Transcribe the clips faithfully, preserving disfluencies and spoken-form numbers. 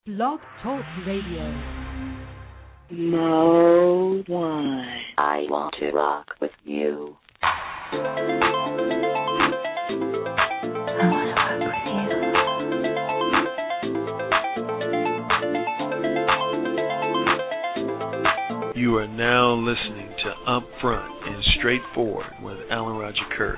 Blog Talk Radio. Mode one. I want to rock with you. I want to rock with you. You are now listening to Upfront and Straightforward with Alan Roger Curry.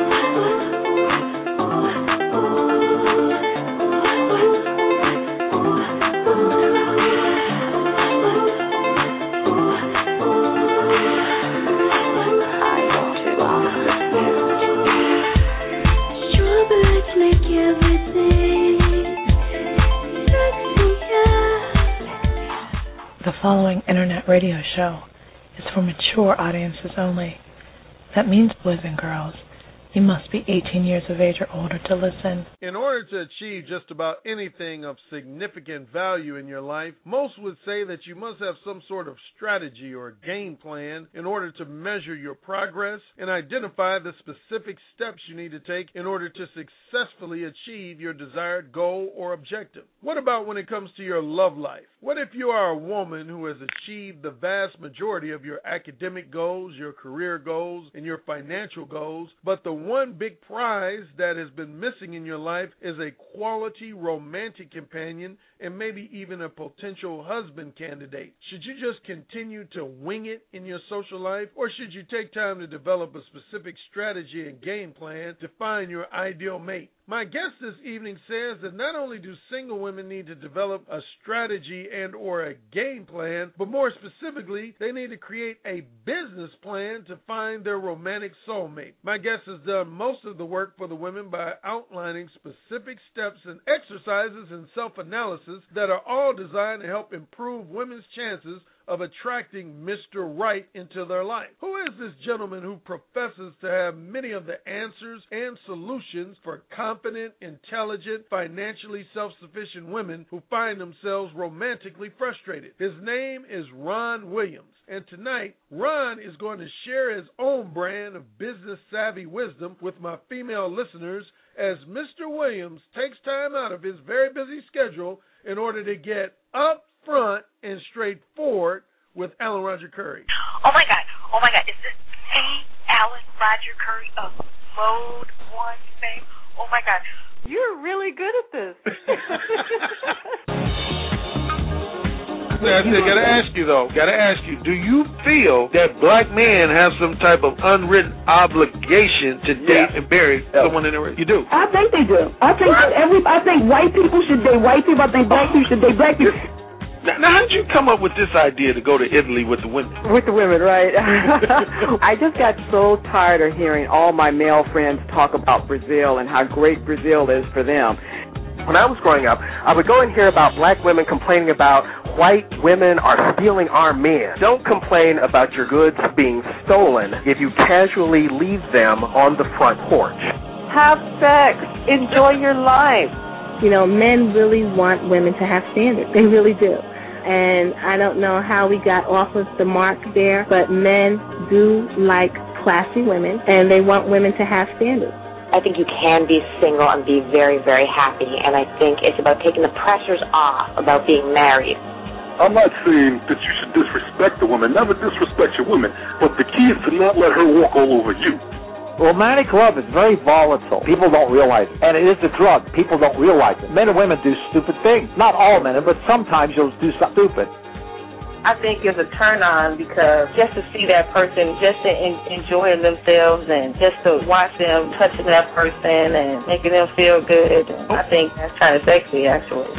The following internet radio show is for mature audiences only. That means, boys and girls, you must be eighteen years of age or older to listen. In order to achieve just about anything of significant value in your life, most would say that you must have some sort of strategy or game plan in order to measure your progress and identify the specific steps you need to take in order to successfully achieve your desired goal or objective. What about when it comes to your love life? What if you are a woman who has achieved the vast majority of your academic goals, your career goals, and your financial goals, but the one big prize that has been missing in your life is a quality romantic companion and maybe even a potential husband candidate? Should you just continue to wing it in your social life, or should you take time to develop a specific strategy and game plan to find your ideal mate? My guest this evening says that not only do single women need to develop a strategy and or a game plan, but more specifically, they need to create a business plan to find their romantic soulmate. My guest has done most of the work for the women by outlining specific steps and exercises and self-analysis that are all designed to help improve women's chances of attracting Mister Right into their life. Who is this gentleman who professes to have many of the answers and solutions for confident, intelligent, financially self-sufficient women who find themselves romantically frustrated? His name is Ron Williams, and tonight, Ron is going to share his own brand of business-savvy wisdom with my female listeners as Mister Williams takes time out of his very busy schedule in order to get up front and straightforward with Alan Roger Curry. Oh my God! Oh my God! Is this A. Alan Roger Curry of Mode One fame? Oh my God! You're really good at this. I gotta ask you though. Gotta ask you. Do you feel that black men have some type of unwritten obligation to date yeah. and marry yeah. someone in their? You do. I think they do. I think that every. I think white people should date white people. I think black people should date black people. Now, now, how did you come up with this idea to go to Italy with the women? With the women, right? I just got so tired of hearing all my male friends talk about Brazil and how great Brazil is for them. When I was growing up, I would go and hear about black women complaining about white women are stealing our men. Don't complain about your goods being stolen if you casually leave them on the front porch. Have sex. Enjoy your life. You know, men really want women to have standards. They really do. And I don't know how we got off of the mark there, but men do like classy women, and they want women to have standards. I think you can be single and be very, very happy, and I think it's about taking the pressures off about being married. I'm not saying that you should disrespect a woman. Never disrespect your woman, but the key is to not let her walk all over you. Romantic love is very volatile. People don't realize it. And it is a drug. People don't realize it. Men and women do stupid things. Not all men, but sometimes you'll do something stupid. I think it's a turn on because just to see that person, just to en- enjoy themselves and just to watch them touching that person and making them feel good, I think that's kind of sexy, actually.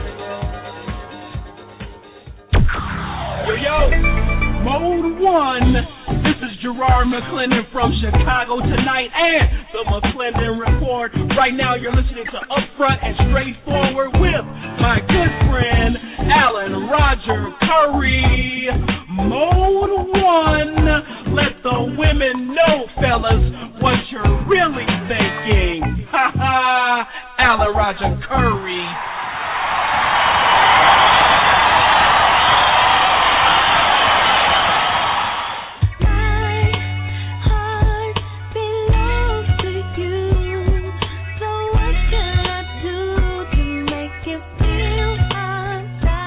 Yo, yo, Mode One. This is Gerard McClendon from Chicago tonight and the McClendon Report. Right now you're listening to Upfront and Straightforward with my good friend Alan Roger Curry. Mode One. Let the women know, fellas, what you're really thinking. Ha ha. Alan Roger Curry. So what can I do to make you feel I'm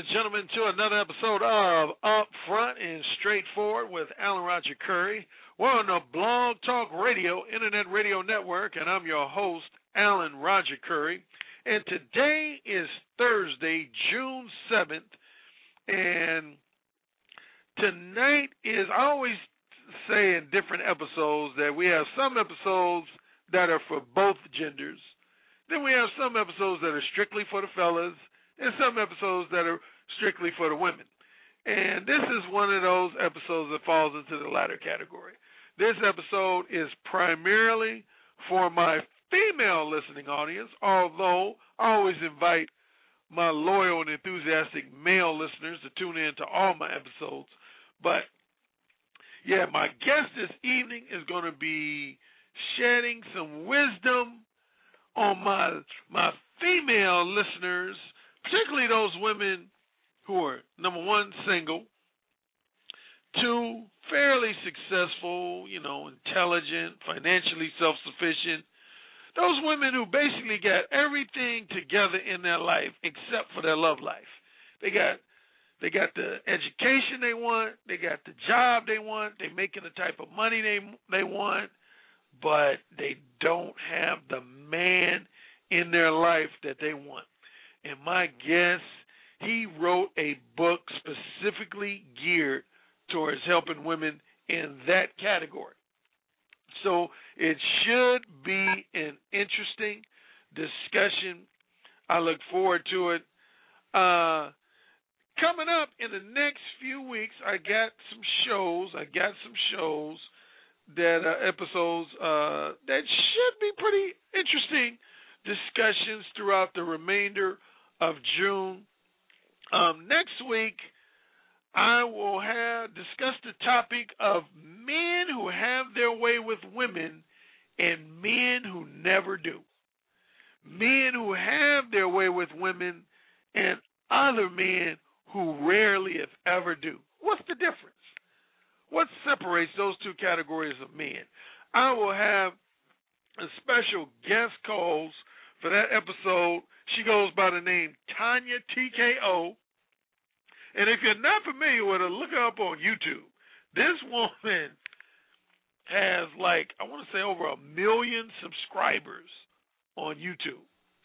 and gentlemen, to another episode of Up Front and Straightforward with Alan Roger Curry. We're on the Blog Talk Radio, Internet Radio Network, and I'm your host, Alan Roger Curry. And today is Thursday, June seventh, and tonight is, I always say in different episodes that we have some episodes that are for both genders. Then we have some episodes that are strictly for the fellas, and some episodes that are strictly for the women. And this is one of those episodes that falls into the latter category. This episode is primarily for my female listening audience, although I always invite my loyal and enthusiastic male listeners to tune in to all my episodes. But, yeah, my guest this evening is going to be shedding some wisdom on my my female listeners, particularly those women who are, number one, single, two, fairly successful, you know, intelligent, financially self-sufficient, those women who basically got everything together in their life except for their love life. They got they got the education they want, they got the job they want, they're making the type of money they they want, but they don't have the man in their life that they want. And my guest, he wrote a book specifically geared towards helping women in that category. So it should be an interesting discussion. I look forward to it. Uh, coming up in the next few weeks, I got some shows. I got some shows that uh, episodes uh, that should be pretty interesting discussions throughout the remainder of June. Um, next week, I will have discuss the topic of men who have their way with women and men who never do. Men who have their way with women and other men who rarely, if ever, do. What's the difference? What separates those two categories of men? I will have a special guest co-host for that episode. She goes by the name Tanya T K O. And if you're not familiar with her, look her up on YouTube. This woman has, like, I want to say over a million subscribers on YouTube.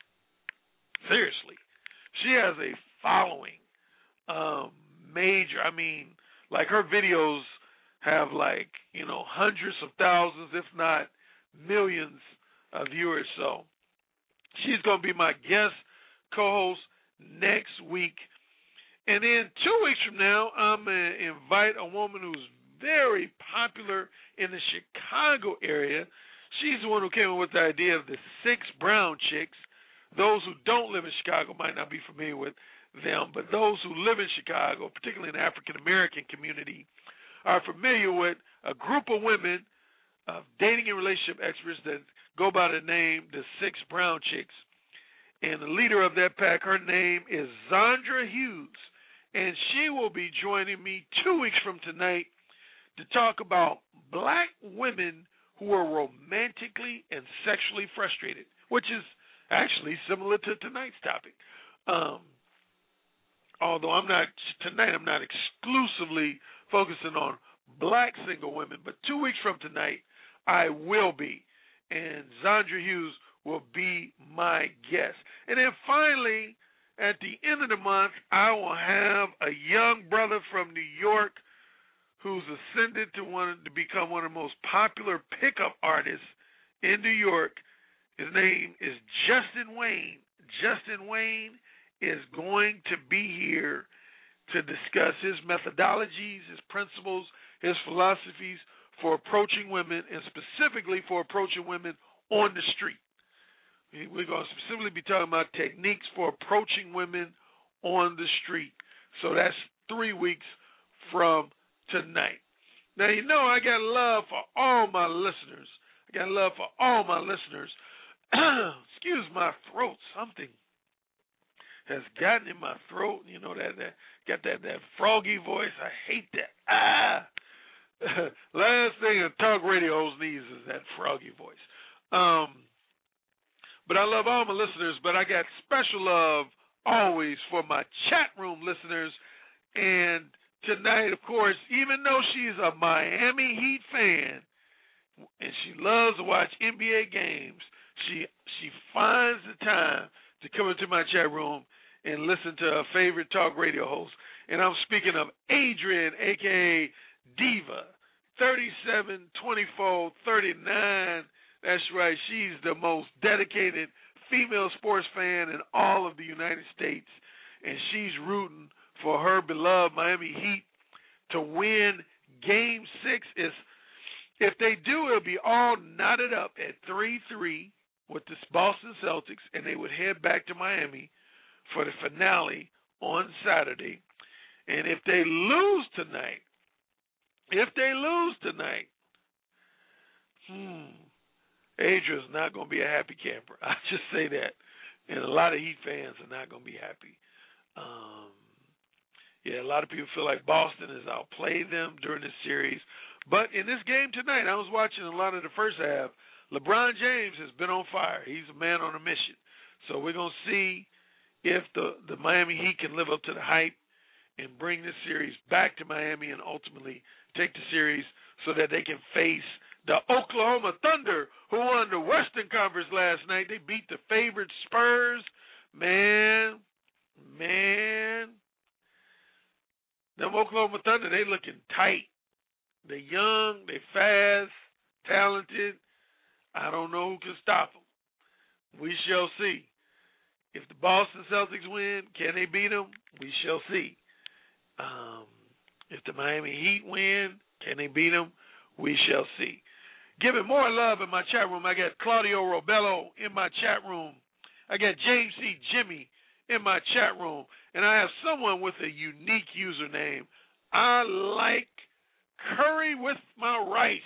Seriously. She has a following. Um, major. I mean, like, her videos have, like, you know, hundreds of thousands, if not millions of viewers. So she's going to be my guest co-host next week. And then two weeks from now, I'm going to invite a woman who's very popular in the Chicago area. She's the one who came up with the idea of the six brown chicks. Those who don't live in Chicago might not be familiar with them, but those who live in Chicago, particularly in the African-American community, are familiar with a group of women, uh, dating and relationship experts that go by the name the Six Brown Chicks. And the leader of that pack, her name is Zandra Hughes. And she will be joining me two weeks from tonight to talk about black women who are romantically and sexually frustrated, which is actually similar to tonight's topic. Um, although I'm not, tonight I'm not exclusively focusing on black single women, but two weeks from tonight I will be. And Zandra Hughes will be my guest. And then finally, at the end of the month, I will have a young brother from New York who's ascended to one to become one of the most popular pickup artists in New York. His name is Justin Wayne. Justin Wayne is going to be here to discuss his methodologies, his principles, his philosophies for approaching women, and specifically for approaching women on the street. We're going to specifically be talking about techniques for approaching women on the street. So that's three weeks from tonight. Now, you know I got love for all my listeners. I got love for all my listeners. Excuse my throat. Something has gotten in my throat. You know, that, that got that, that froggy voice. I hate that. Ah! Last thing a talk radio host needs is that froggy voice. Um... But I love all my listeners, but I got special love always for my chat room listeners. And tonight, of course, even though she's a Miami Heat fan and she loves to watch N B A games, she she finds the time to come into my chat room and listen to her favorite talk radio host. And I'm speaking of Adrian, a k a. Diva, thirty-seven twenty-four thirty-nine. That's right. She's the most dedicated female sports fan in all of the United States, and she's rooting for her beloved Miami Heat to win Game Six. If if they do, it'll be all knotted up at three three with the Boston Celtics, and they would head back to Miami for the finale on Saturday. And if they lose tonight, if they lose tonight, hmm, Adrian's not going to be a happy camper. I just say that. And a lot of Heat fans are not going to be happy. Um, yeah, a lot of people feel like Boston has outplayed them during this series. But in this game tonight, I was watching a lot of the first half. LeBron James has been on fire. He's a man on a mission. So we're going to see if the, the Miami Heat can live up to the hype and bring this series back to Miami and ultimately take the series so that they can face the Oklahoma Thunder, who won the Western Conference last night. They beat the favorite Spurs. Man, man. Them Oklahoma Thunder, they looking tight. They young, they fast, talented. I don't know who can stop them. We shall see. If the Boston Celtics win, can they beat them? We shall see. Um, if the Miami Heat win, can they beat them? We shall see. Giving more love in my chat room, I got Claudio Robello in my chat room. I got James C. Jimmy in my chat room. And I have someone with a unique username. I like curry with my rice.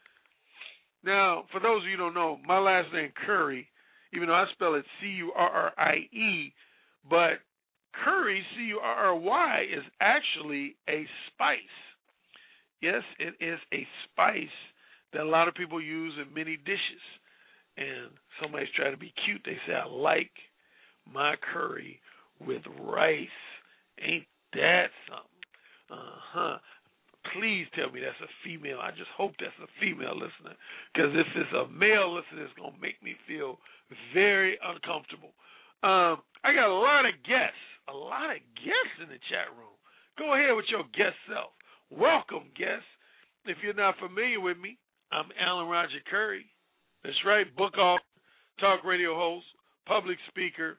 Now, for those of you who don't know, my last name Curry, even though I spell it C U R R I E, but curry, C U R R Y, is actually a spice. Yes, it is a spice that a lot of people use in many dishes. And somebody's trying to be cute. They say, I like my curry with rice. Ain't that something? Uh-huh. Please tell me that's a female. I just hope that's a female listener. Because if it's a male listener, it's going to make me feel very uncomfortable. Um, I got a lot of guests. A lot of guests in the chat room. Go ahead with your guest self. Welcome, guests. If you're not familiar with me, I'm Alan Roger Curry. That's right, book author, talk radio host, public speaker,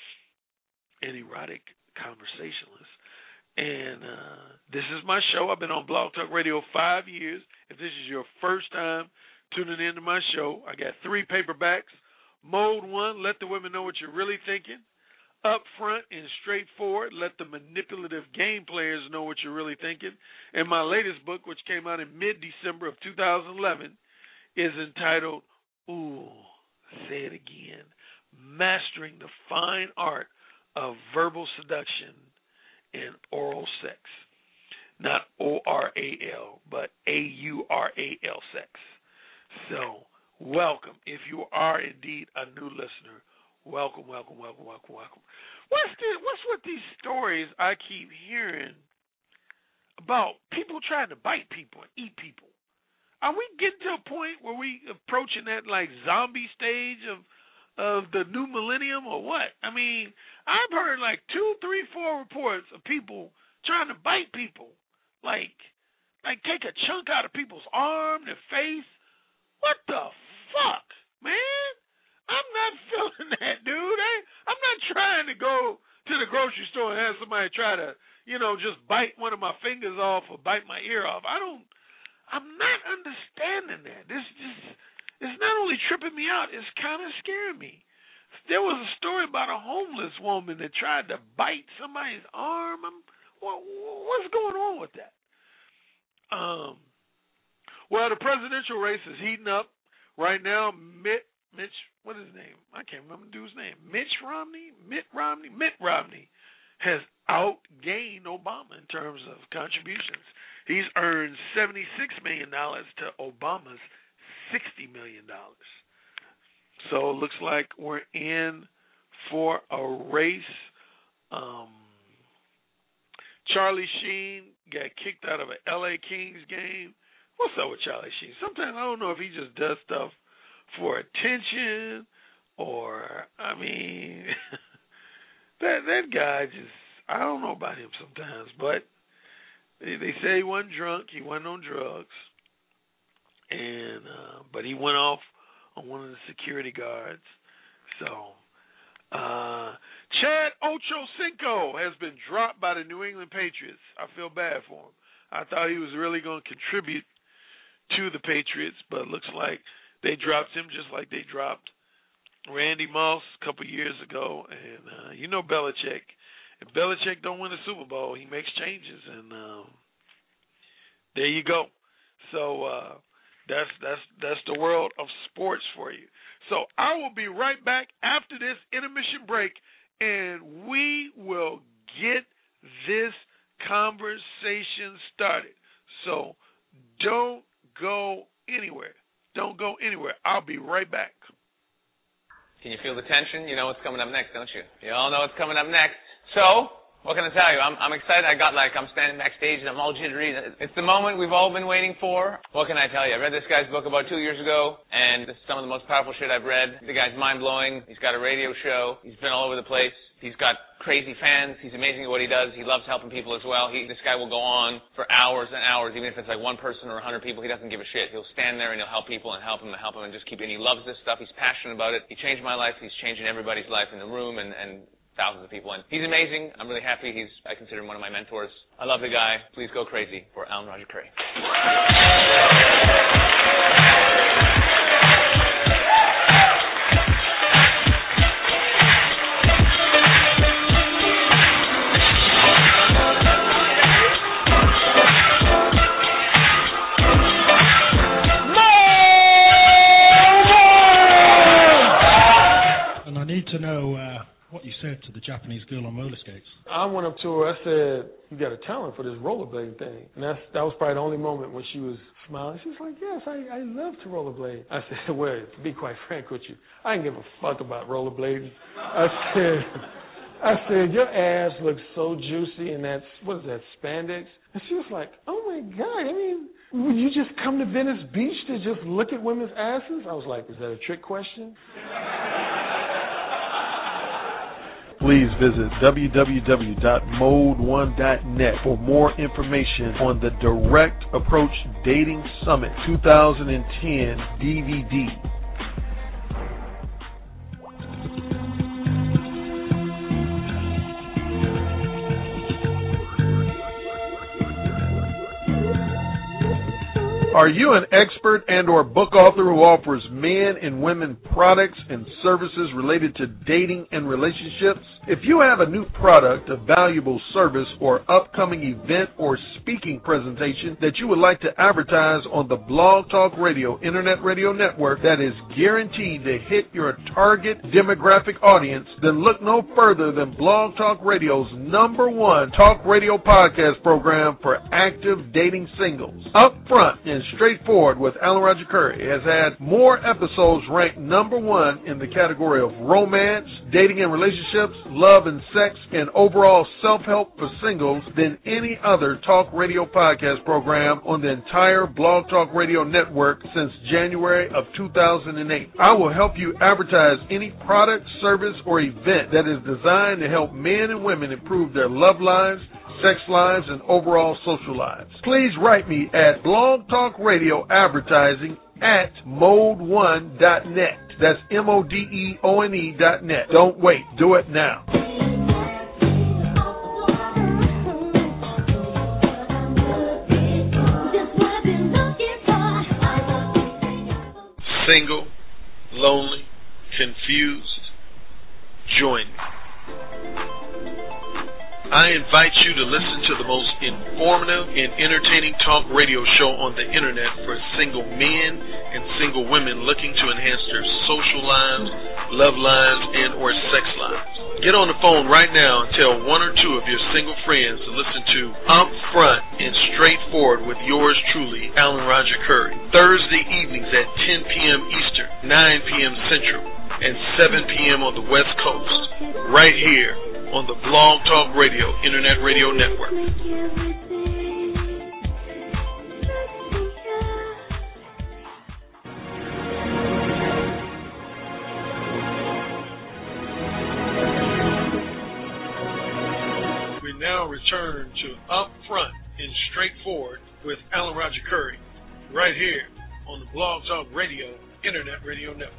and erotic conversationalist. And uh, this is my show. I've been on Blog Talk Radio five years. If this is your first time tuning into my show, I got three paperbacks. Mode one, let the women know what you're really thinking. Upfront and straightforward, let the manipulative game players know what you're really thinking. And my latest book, which came out in mid-December of two thousand eleven, is entitled, ooh, say it again, Mastering the Fine Art of Verbal Seduction and Oral Sex. Not O R A L, but A U R A L sex. So, welcome. If you are indeed a new listener, welcome, welcome, welcome, welcome, welcome. What's the, what's with these stories I keep hearing about people trying to bite people and eat people? Are we getting to a point where we approaching that like zombie stage of of the new millennium or what? I mean, I've heard like two, three, four reports of people trying to bite people, like like take a chunk out of people's arm, their face. What the fuck, man? I'm not feeling that, dude. I, I'm not trying to go to the grocery store and have somebody try to, you know, just bite one of my fingers off or bite my ear off. I don't, I'm not understanding that. This just, it's not only tripping me out, it's kind of scaring me. There was a story about a homeless woman that tried to bite somebody's arm. I'm, what, what's going on with that? Um, well, the presidential race is heating up right now. Mitt, Mitch, what is his name? I can't remember the dude's name. Mitch Romney? Mitt Romney? Mitt Romney has outgained Obama in terms of contributions. He's earned seventy-six million dollars to Obama's sixty million dollars. So it looks like we're in for a race Um, Charlie Sheen got kicked out of an L A Kings game. What's up with Charlie Sheen? Sometimes I don't know if he just does stuff for attention or, I mean, that that guy just, I don't know about him sometimes. But they, they say he wasn't drunk. He wasn't on drugs. And uh, but he went off on one of the security guards. So, uh, Chad Ochocinco has been dropped by the New England Patriots. I feel bad for him. I thought he was really going to contribute to the Patriots, but it looks like they dropped him just like they dropped Randy Moss a couple years ago. And uh, you know Belichick. If Belichick don't win a Super Bowl, he makes changes, and um, there you go. So uh, that's that's that's the world of sports for you. So I will be right back after this intermission break, and we will get this conversation started. So don't go anywhere. Don't go anywhere. I'll be right back. Can you feel the tension? You know what's coming up next, don't you? You all know what's coming up next. So, what can I tell you? I'm, I'm excited. I got like, I'm standing backstage and I'm all jittery. It's the moment we've all been waiting for. What can I tell you? I read this guy's book about two years ago, and this is some of the most powerful shit I've read. The guy's mind-blowing. He's got a radio show. He's been all over the place. He's got crazy fans. He's amazing at what he does. He loves helping people as well. He, this guy will go on for hours and hours, even if it's like one person or a hundred people. He doesn't give a shit. He'll stand there and he'll help people and help them and help them and just keep it. And he loves this stuff. He's passionate about it. He changed my life. He's changing everybody's life in the room and, and thousands of people. And he's amazing. I'm really happy. He's, I consider him one of my mentors. I love the guy. Please go crazy for Alan Roger Currie. To know uh, what you said to the Japanese girl on roller skates. I went up to her. I said, "You got a talent for this rollerblading thing," and that's that was probably the only moment when she was smiling. She was like, "Yes, I, I love to rollerblade." I said, "Well, to be quite frank with you, I didn't give a fuck about rollerblading." I said, "I said your ass looks so juicy in that what is that spandex?" And she was like, "Oh my God! I mean, would you just come to Venice Beach to just look at women's asses?" I was like, "Is that a trick question?" Please visit w w w dot mode one dot net for more information on the Direct Approach Dating Summit twenty ten D V D. Are you an expert and or book author who offers men and women products and services related to dating and relationships? If you have a new product, a valuable service, or upcoming event or speaking presentation that you would like to advertise on the Blog Talk Radio Internet Radio Network that is guaranteed to hit your target demographic audience, then look no further than Blog Talk Radio's number one talk radio podcast program for active dating singles. Up front and straightforward with Alan Roger Currie has had more episodes ranked number one in the category of romance, dating and relationships, love and sex, and overall self-help for singles than any other talk radio podcast program on the entire Blog Talk Radio network since January of two thousand eight. I will help you advertise any product, service, or event that is designed to help men and women improve their love lives, sex lives, and overall social lives. Please write me at Blog Talk Radio Advertising at mode one dot net. That's M O D E O N E dot net. Don't wait. Do it now. Single, lonely, confused, join me. I invite you to listen to the most informative and entertaining talk radio show on the internet for single men and single women looking to enhance their social lives, love lives, and or sex lives. Get on the phone right now and tell one or two of your single friends to listen to Up Front and Straightforward with yours truly, Alan Roger Currie. Thursday evenings at ten p.m. Eastern, nine p.m. Central, and seven p.m. on the West Coast, right here on the Blog Talk Radio Internet Radio Network. We now return to Upfront and Straightforward with Alan Roger Curry, right here on the Blog Talk Radio Internet Radio Network.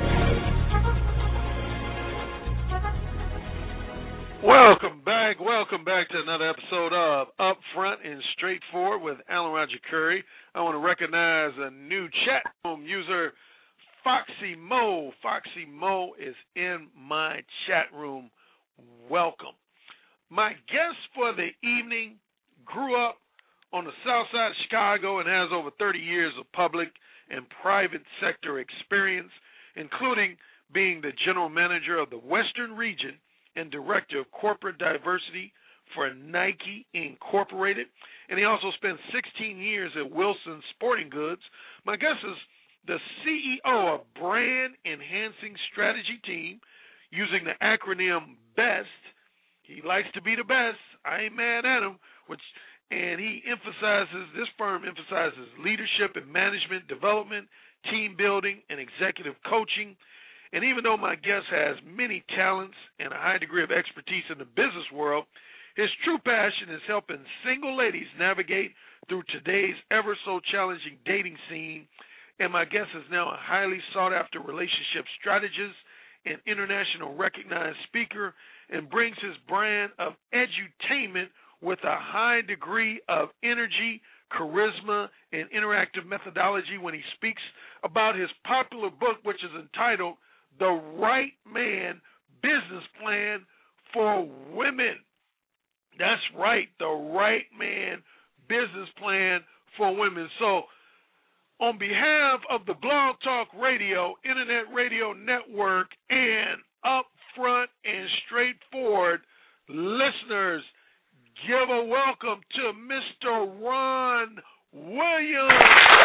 Welcome back. Welcome back to another episode of Upfront and Straightforward with Alan Roger Curry. I want to recognize a new chat room user, Foxy Mo. Foxy Mo is in my chat room. Welcome. My guest for the evening grew up on the south side of Chicago and has over thirty years of public and private sector experience, including being the general manager of the Western region and director of corporate diversity for Nike Incorporated. And he also spent sixteen years at Wilson Sporting Goods. My guest is the C E O of Brand Enhancing Strategy Team, using the acronym BEST. He likes to be the best. I ain't mad at him. Which, and he emphasizes, this firm emphasizes leadership and management development, team building, and executive coaching. And even though my guest has many talents and a high degree of expertise in the business world, his true passion is helping single ladies navigate through today's ever-so-challenging dating scene. And my guest is now a highly sought-after relationship strategist and international recognized speaker, and brings his brand of edutainment with a high degree of energy, charisma, and interactive methodology when he speaks about his popular book, which is entitled The Right Man Business Plan for Women. That's right, The Right Man Business Plan for Women. So, on behalf of the Blog Talk Radio, Internet Radio Network, and Upfront and Straightforward listeners, give a welcome to Mister Ron Williams.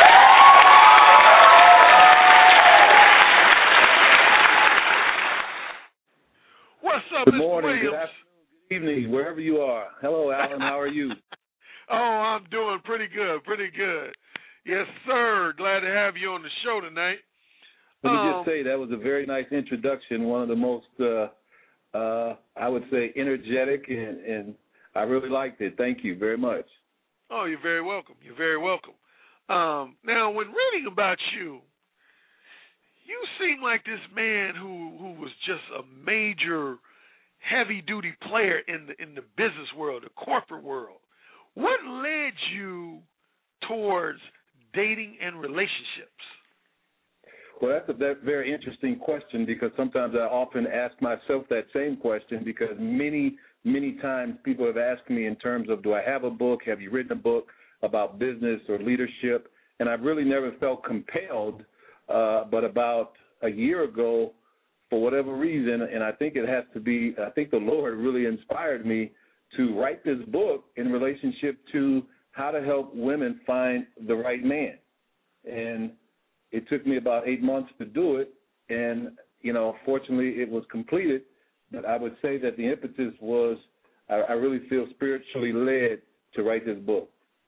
What's up, Good Mister morning, Williams? good afternoon, good evening, wherever you are. Hello, Alan. How are you? Oh, I'm doing pretty good, pretty good. Yes, sir. Glad to have you on the show tonight. Let me um, just say that was a very nice introduction, one of the most, uh, uh, I would say, energetic, and, and I really liked it. Thank you very much. Oh, you're very welcome. You're very welcome. Um, now, when reading about you, you seem like this man who, who was just a major, heavy-duty player in the in the business world, the corporate world. What led you towards dating and relationships? Well, that's a very interesting question, because sometimes I often ask myself that same question, because many, many times people have asked me in terms of, do I have a book? Have you written a book about business or leadership? And I've really never felt compelled, uh, but about a year ago, for whatever reason, and I think it has to be, I think the Lord really inspired me to write this book in relationship to how to help women find the right man. And it took me about eight months to do it, and, you know, fortunately it was completed. But I would say that the impetus was, I, I really feel spiritually led to write this book.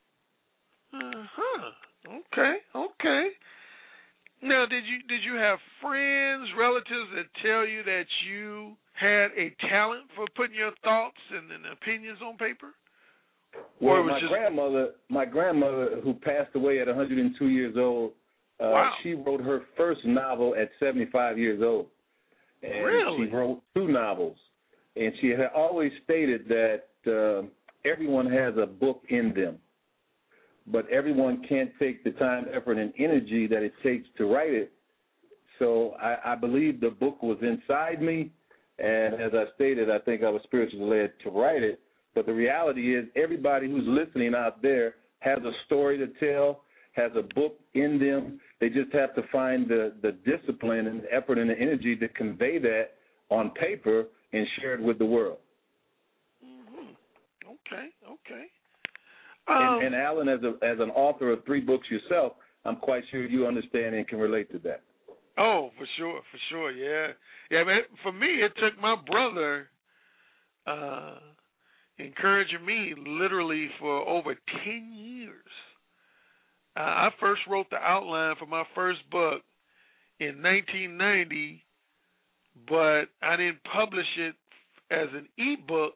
Uh-huh. Okay, okay. Now, did you did you have friends, relatives that tell you that you had a talent for putting your thoughts and, and opinions on paper? Well, my just... grandmother, my grandmother, who passed away at one hundred two years old, uh, wow. she wrote her first novel at seventy-five years old. And really? She wrote two novels. And she had always stated that uh, everyone has a book in them, but everyone can't take the time, effort, and energy that it takes to write it. So I, I believe the book was inside me, and as I stated, I think I was spiritually led to write it. But the reality is, everybody who's listening out there has a story to tell, has a book in them. They just have to find the, the discipline and the effort and the energy to convey that on paper and share it with the world. Mm-hmm. Okay, okay. Um, and, and Alan, as a as an author of three books yourself, I'm quite sure you understand and can relate to that. Oh, for sure, for sure, yeah. Yeah, man, for me, it took my brother uh, encouraging me literally for over ten years. Uh, I first wrote the outline for my first book in nineteen ninety, but I didn't publish it as an ebook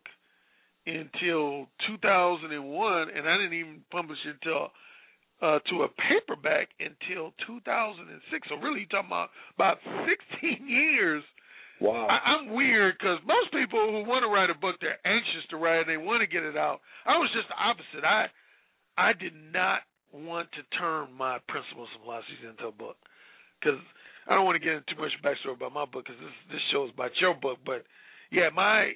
until two thousand one, and I didn't even publish it until uh, to a paperback until two thousand six. So really, you're talking about about sixteen years. Wow. I, I'm weird because most people who want to write a book, they're anxious to write it. They want to get it out. I was just the opposite. I I did not want to turn my principles and philosophies into a book because I don't want to get into too much backstory about my book because this this show is about your book. But yeah, my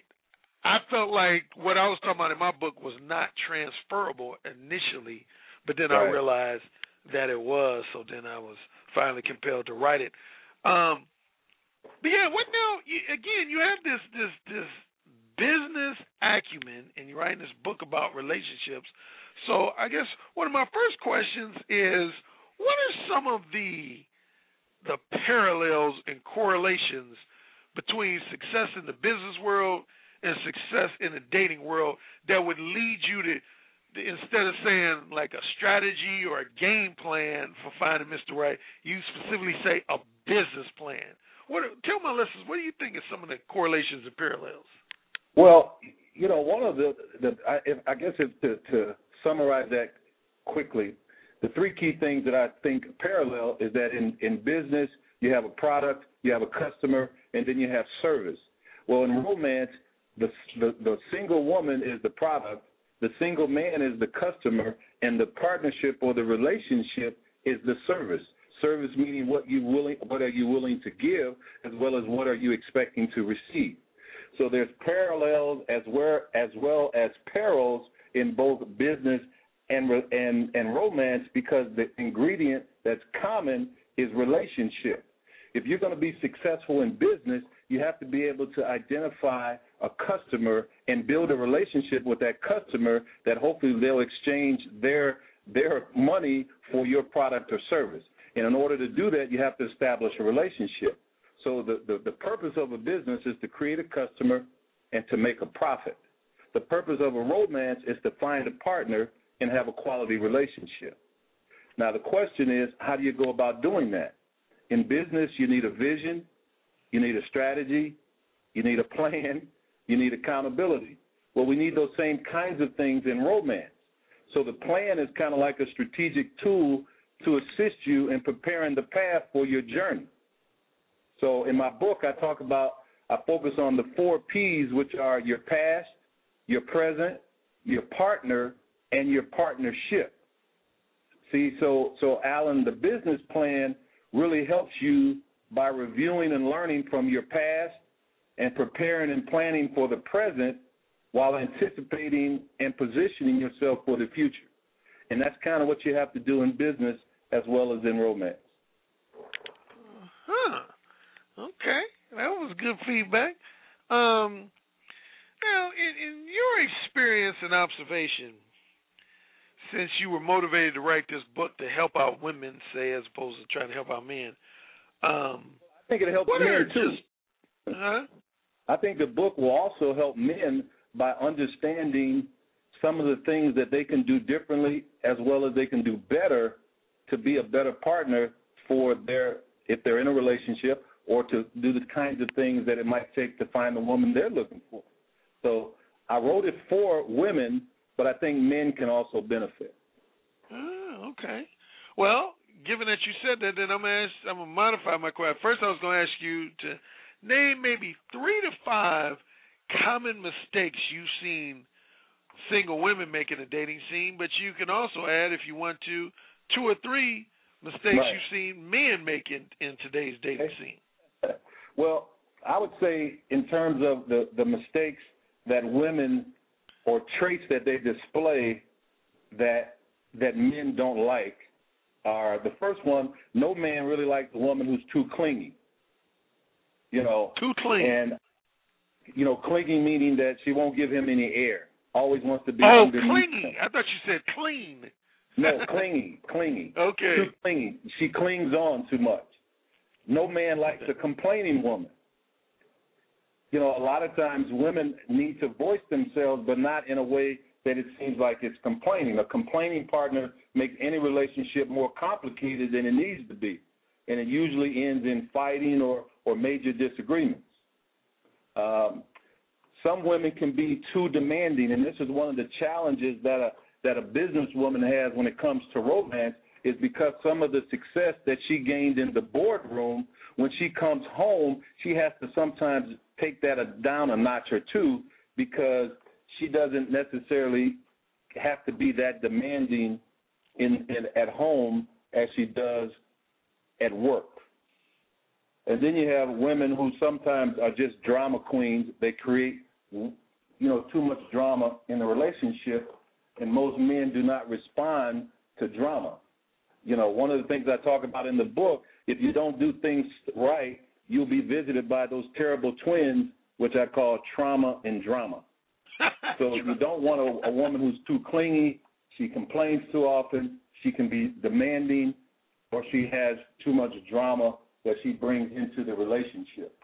I felt like what I was talking about in my book was not transferable initially, but then right. I realized that it was. So then I was finally compelled to write it. Um, But yeah, what now? You, again, you have this this this business acumen, and you're writing this book about relationships. So I guess one of my first questions is, what are some of the the parallels and correlations between success in the business world and success in the dating world that would lead you to, instead of saying like a strategy or a game plan for finding Mister Right, you specifically say a business plan? What, tell my listeners, what do you think is some of the correlations and parallels? Well, you know, one of the, the I, if, I guess if to, to summarize that quickly, the three key things that I think parallel is that in, in business, you have a product, you have a customer, and then you have service. Well, in romance, the, the, the single woman is the product, the single man is the customer, and the partnership or the relationship is the service. Service meaning what you willing, what are you willing to give, as well as what are you expecting to receive. So there's parallels as well as well as perils in both business and and and romance, because the ingredient that's common is relationship. If you're going to be successful in business, you have to be able to identify a customer and build a relationship with that customer that hopefully they'll exchange their their money for your product or service. And in order to do that, you have to establish a relationship. So the, the, the purpose of a business is to create a customer and to make a profit. The purpose of a romance is to find a partner and have a quality relationship. Now, the question is, how do you go about doing that? In business, you need a vision, you need a strategy, you need a plan, you need accountability. Well, we need those same kinds of things in romance. So the plan is kind of like a strategic tool to assist you in preparing the path for your journey. So in my book, I talk about, I focus on the four P's, which are your past, your present, your partner, and your partnership. See, so, so Alan, the business plan really helps you by reviewing and learning from your past and preparing and planning for the present while anticipating and positioning yourself for the future. And that's kind of what you have to do in business as well as in romance. Huh. Okay. That was good feedback. Um, now, in, in your experience and observation, since you were motivated to write this book to help out women, say, as opposed to trying to help out men, um, I think it helps men, too. Just, huh? I think the book will also help men by understanding some of the things that they can do differently as well as they can do better to be a better partner for their, if they're in a relationship, or to do the kinds of things that it might take to find the woman they're looking for. So I wrote it for women, but I think men can also benefit. Oh, okay. Well, given that you said that, then I'm gonna ask, I'm gonna modify my question. First, I was going to ask you to name maybe three to five common mistakes you've seen single women make in a dating scene, but you can also add, if you want to, two or three mistakes right. you've seen men make in, in today's dating okay. scene. Well, I would say in terms of the, the mistakes that women or traits that they display that that men don't like are, the first one, no man really likes a woman who's too clingy. You know, too clingy. And, you know, clingy meaning that she won't give him any air. Always wants to be oh, underneath clingy. him. I thought you said clean. No, clingy, clingy. Okay. Too clingy. She clings on too much. No man likes a complaining woman. you know, a lot of times women need to voice themselves, but not in a way that it seems like it's complaining. A complaining partner makes any relationship more complicated than it needs to be, and it usually ends in fighting or, or major disagreements. Um, some women can be too demanding, and this is one of the challenges that a, that a businesswoman has when it comes to romance, is because some of the success that she gained in the boardroom, when she comes home, she has to sometimes take that a, down a notch or two, because she doesn't necessarily have to be that demanding in, in at home as she does at work. And then you have women who sometimes are just drama queens. They create, you know, too much drama in a relationship, and most men do not respond to drama. You know, one of the things I talk about in the book, if you don't do things right, you'll be visited by those terrible twins, which I call trauma and drama. So you don't want a, a woman who's too clingy, she complains too often, she can be demanding, or she has too much drama that she brings into the relationship.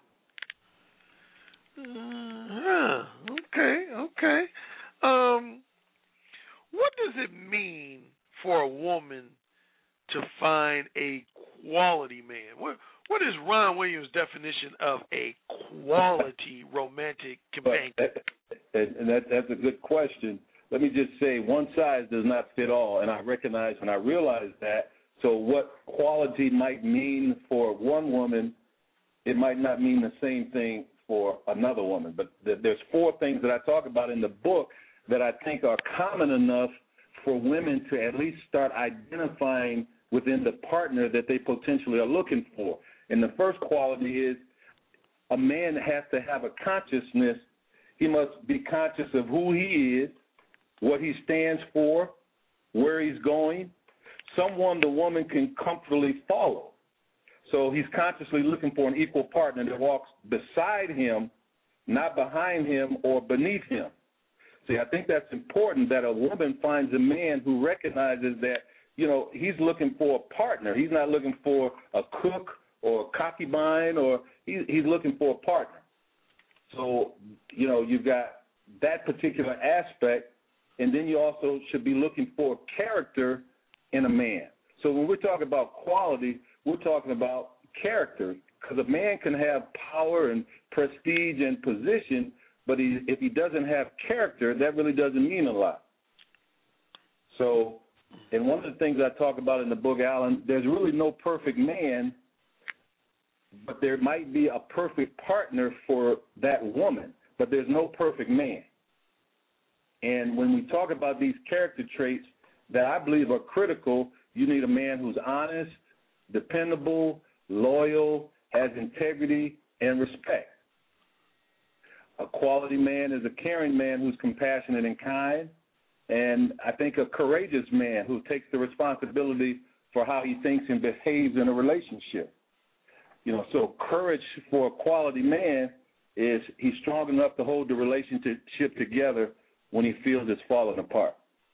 Uh, okay, okay. Um, what does it mean for a woman to find a quality man? What What is Ron Williams' definition of a quality romantic companion? And that, that's a good question. Let me just say, one size does not fit all, and I recognize and I realize that. So what quality might mean for one woman, it might not mean the same thing for another woman. But there's four things that I talk about in the book that I think are common enough for women to at least start identifying within the partner that they potentially are looking for. And the first quality is a man has to have a consciousness. He must be conscious of who he is, what he stands for, where he's going, someone the woman can comfortably follow. So he's consciously looking for an equal partner that walks beside him, not behind him or beneath him. See, I think that's important, that a woman finds a man who recognizes that, you know, he's looking for a partner. He's not looking for a cook or a concubine, or he's, he's looking for a partner. So, you know, you've got that particular aspect, and then you also should be looking for character in a man. So when we're talking about quality, we're talking about character, because a man can have power and prestige and position, but he, if he doesn't have character, that really doesn't mean a lot. So, and one of the things I talk about in the book, Alan, there's really no perfect man, but there might be a perfect partner for that woman, but there's no perfect man. And when we talk about these character traits that I believe are critical, you need a man who's honest, dependable, loyal, has integrity, and respect. A quality man is a caring man who's compassionate and kind, and I think a courageous man who takes the responsibility for how he thinks and behaves in a relationship. You know, so courage for a quality man is he's strong enough to hold the relationship together when he feels it's falling apart.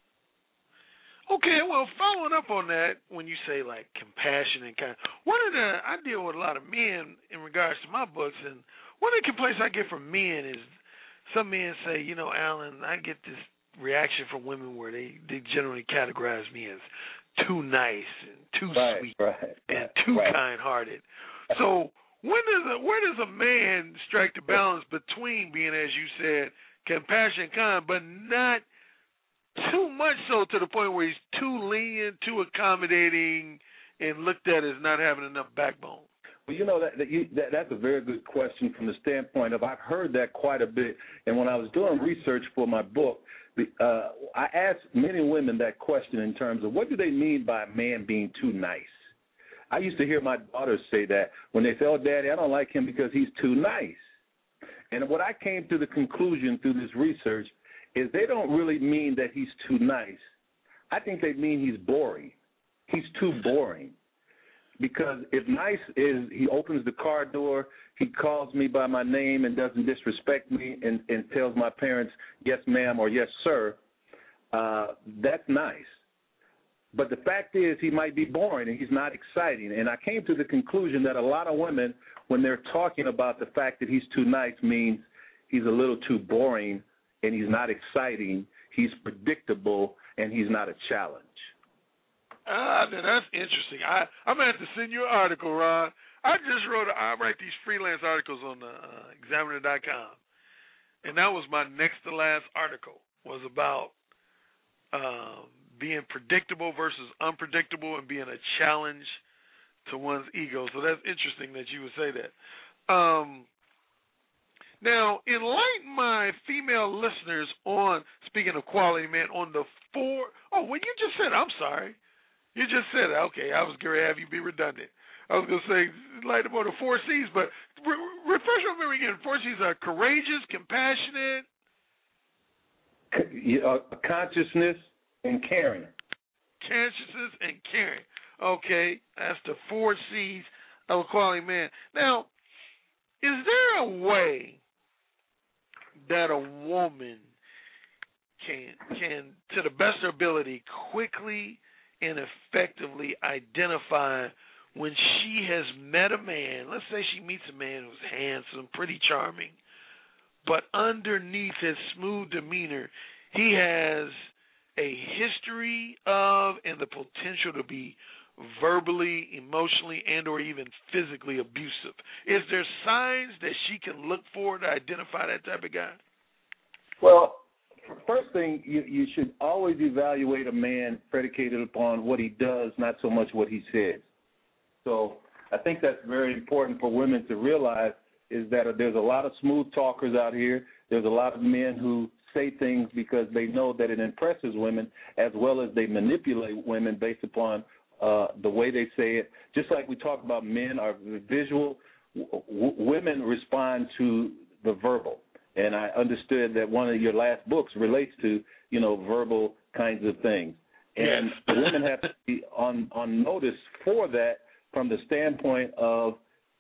Okay, well, following up on that, when you say, like, compassion and kind, one of the, I deal with a lot of men in regards to my books, and one of the complaints I get from men is some men say, you know, Alan, I get this reaction from women where they, they generally categorize me as too nice and too right, sweet right, and right, too right. kind-hearted. So when does a, where does a man strike the balance between being, as you said, compassionate and kind, but not too much so to the point where he's too lenient, too accommodating, and looked at as not having enough backbone? Well, you know, that, that, you, that that's a very good question from the standpoint of I've heard that quite a bit. And when I was doing research for my book, the, uh, I asked many women that question in terms of what do they mean by a man being too nice? I used to hear my daughters say that when they say, oh, Daddy, I don't like him because he's too nice. And what I came to the conclusion through this research is they don't really mean that he's too nice. I think they mean he's boring. He's too boring. Because if nice is he opens the car door, he calls me by my name and doesn't disrespect me and, and tells my parents, yes, ma'am, or yes, sir, uh, that's nice. But the fact is he might be boring and he's not exciting. And I came to the conclusion that a lot of women, when they're talking about the fact that he's too nice, means he's a little too boring and he's not exciting, he's predictable, and he's not a challenge. Ah, now that's interesting. I, I'm going to have to send you an article, Ron. I just wrote, a, I write these freelance articles on the, uh, examiner dot com. And that was my next to last article, was about um, being predictable versus unpredictable and being a challenge to one's ego. So that's interesting that you would say that. Um, now, enlighten my female listeners on, speaking of quality, man, on the four, oh, well, you just said, I'm sorry. You just said it. Okay, I was going to have you be redundant. I was going to say, light up on the four C's, but re- refresh my memory again. Four C's are courageous, compassionate, Uh, consciousness and caring. Consciousness and caring. Okay, that's the four C's of a quality man. Now, is there a way that a woman can, can, to the best of her ability, quickly and effectively identify when she has met a man? Let's say she meets a man who's handsome, pretty charming, but underneath his smooth demeanor, he has a history of and the potential to be verbally, emotionally, and or even physically abusive. Is there signs that she can look for to identify that type of guy? Well, first thing, you, you should always evaluate a man predicated upon what he does, not so much what he says. So I think that's very important for women to realize, is that there's a lot of smooth talkers out here. There's a lot of men who say things because they know that it impresses women, as well as they manipulate women based upon uh, the way they say it. Just like we talk about men are visual, w- women respond to the verbal. And I understood that one of your last books relates to, you know, verbal kinds of things. And yes. The women have to be on, on notice for that from the standpoint of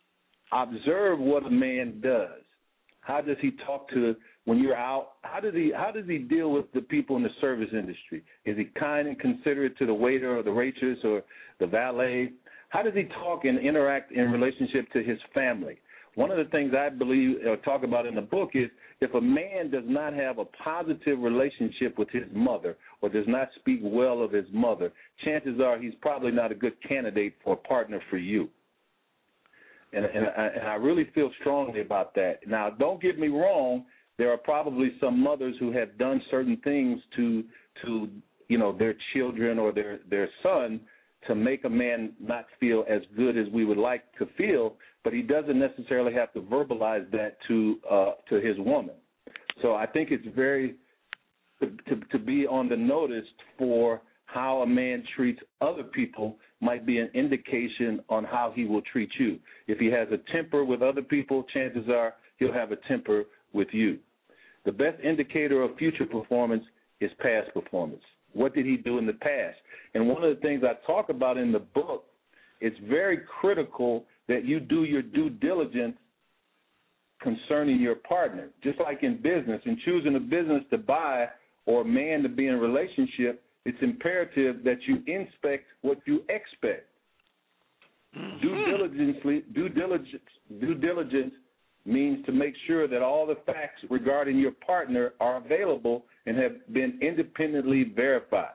observe what a man does. How does he talk to when you're out? How does he how does he deal with the people in the service industry? Is he kind and considerate to the waiter or the waitress or the valet? How does he talk and interact in relationship to his family? One of the things I believe or talk about in the book is if a man does not have a positive relationship with his mother or does not speak well of his mother, chances are he's probably not a good candidate for a partner for you. And, and, I, and I really feel strongly about that. Now, don't get me wrong. There are probably some mothers who have done certain things to, to you know, their children or their, their son to make a man not feel as good as we would like to feel, but he doesn't necessarily have to verbalize that to uh, to his woman. So I think it's very to, to, to be on the notice for how a man treats other people might be an indication on how he will treat you. If he has a temper with other people, chances are he'll have a temper with you. The best indicator of future performance is past performance. What did he do in the past? And one of the things I talk about in the book, it's very critical that you do your due diligence concerning your partner. Just like in business, in choosing a business to buy or a man to be in a relationship, it's imperative that you inspect what you expect. Mm-hmm. Due diligence, due diligence, due diligence means to make sure that all the facts regarding your partner are available and have been independently verified.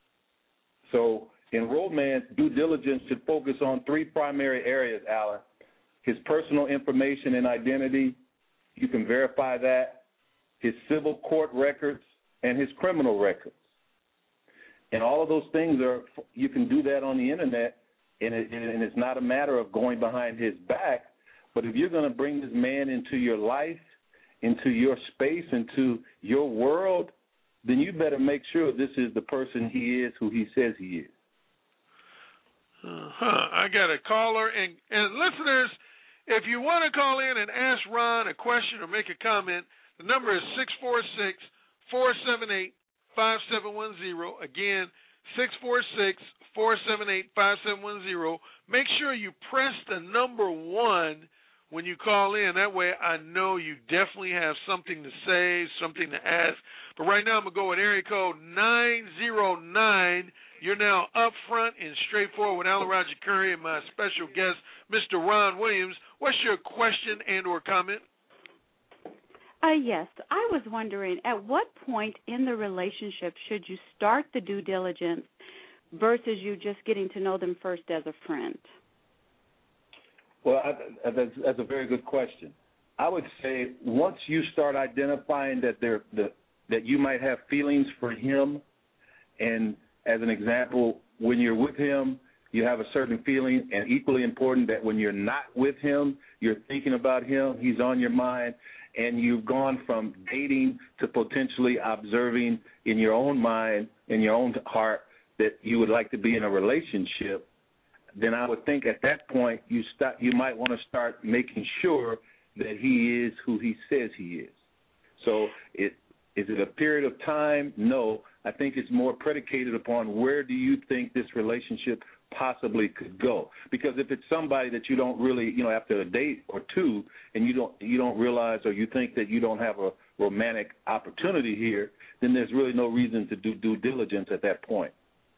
So in romance, due diligence should focus on three primary areas, Alan. His personal information and identity, you can verify that, his civil court records, and his criminal records. And all of those things are, you can do that on the internet, and, it, and it's not a matter of going behind his back. But if you're going to bring this man into your life, into your space, into your world, then you better make sure this is the person he is who he says he is. Uh-huh. I got a caller. And, and listeners, if you want to call in and ask Ron a question or make a comment, the number is six four six, four seven eight, five seven one zero. Again, six four six, four seven eight, five seven one zero. Make sure you press the number one when you call in. That way I know you definitely have something to say, something to ask. But right now I'm going to go with area code nine zero nine. You're now up front and straightforward with Alan Roger Curry and my special guest, Mister Ron Williams. What's your question and or comment? Uh, yes, I was wondering, at what point in the relationship should you start the due diligence versus you just getting to know them first as a friend? Well, I, that's, that's a very good question. I would say once you start identifying that there, the, that you might have feelings for him, and as an example, when you're with him, you have a certain feeling, and equally important that when you're not with him, you're thinking about him, he's on your mind, and you've gone from dating to potentially observing in your own mind, in your own heart, that you would like to be in a relationship, then I would think at that point you start, you might want to start making sure that he is who he says he is. So it, is it a period of time? No. I think it's more predicated upon where do you think this relationship possibly could go. Because if it's somebody that you don't really, you know, after a date or two, and you don't you don't realize or you think that you don't have a romantic opportunity here, then there's really no reason to do due diligence at that point.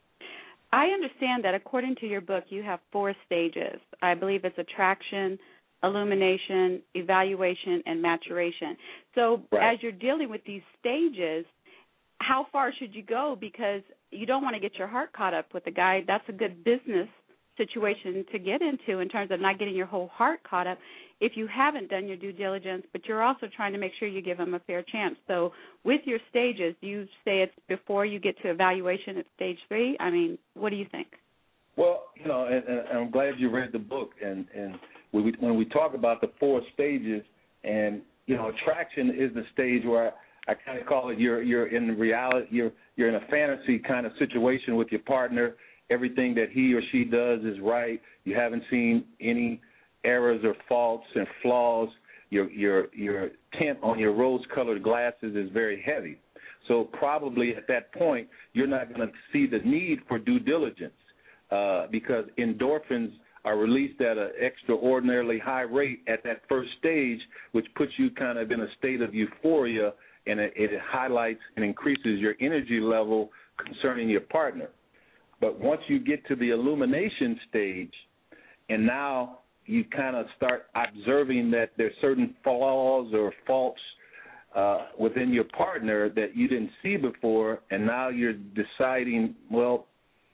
I understand that according to your book, you have four stages. I believe it's attraction, illumination, evaluation, and maturation. So right. as you're dealing with these stages, how far should you go? Because you don't want to get your heart caught up with a guy. That's a good business situation to get into in terms of not getting your whole heart caught up if you haven't done your due diligence, but you're also trying to make sure you give him a fair chance. So with your stages, do you say it's before you get to evaluation at stage three? I mean, what do you think? Well, you know, and, and I'm glad you read the book. And, and when, we, when we talk about the four stages, and, you know, attraction is the stage where I, I kind of call it you're, you're in reality, you're, you're in a fantasy kind of situation with your partner. Everything that he or she does is right. You haven't seen any errors or faults and flaws. Your your your tint on your rose-colored glasses is very heavy. So probably at that point, you're not going to see the need for due diligence uh, because endorphins are released at an extraordinarily high rate at that first stage, which puts you kind of in a state of euphoria, and it, it highlights and increases your energy level concerning your partner. But once you get to the illumination stage, and now you kind of start observing that there's certain flaws or faults uh, within your partner that you didn't see before, and now you're deciding, well,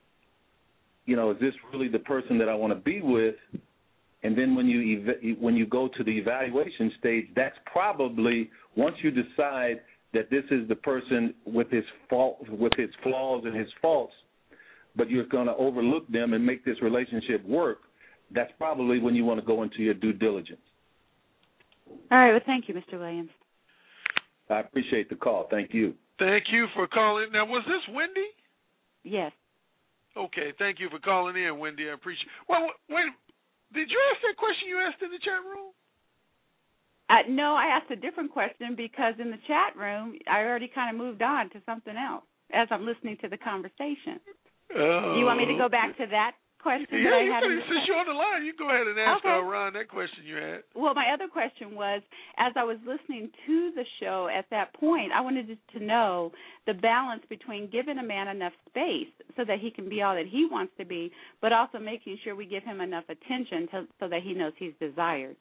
you know, is this really the person that I want to be with? And then when you ev- when you go to the evaluation stage, that's probably once you decide that this is the person with his fault, with his flaws and his faults, but you're going to overlook them and make this relationship work, that's probably when you want to go into your due diligence. All right. Well, thank you, Mister Williams. I appreciate the call. Thank you. Thank you for calling. Now, was this Wendy? Yes. Okay. Thank you for calling in, Wendy. I appreciate it. Well, wait. Did you ask that question you asked in the chat room? Uh, no, I asked a different question because in the chat room, I already kind of moved on to something else as I'm listening to the conversation. Oh. Do you want me to go back to that question Yeah, that I you had? can, in the since you're on the line, you go ahead and ask okay. uh, Ron that question you had. Well, my other question was, as I was listening to the show at that point, I wanted to know the balance between giving a man enough space so that he can be all that he wants to be, but also making sure we give him enough attention to, so that he knows he's desired.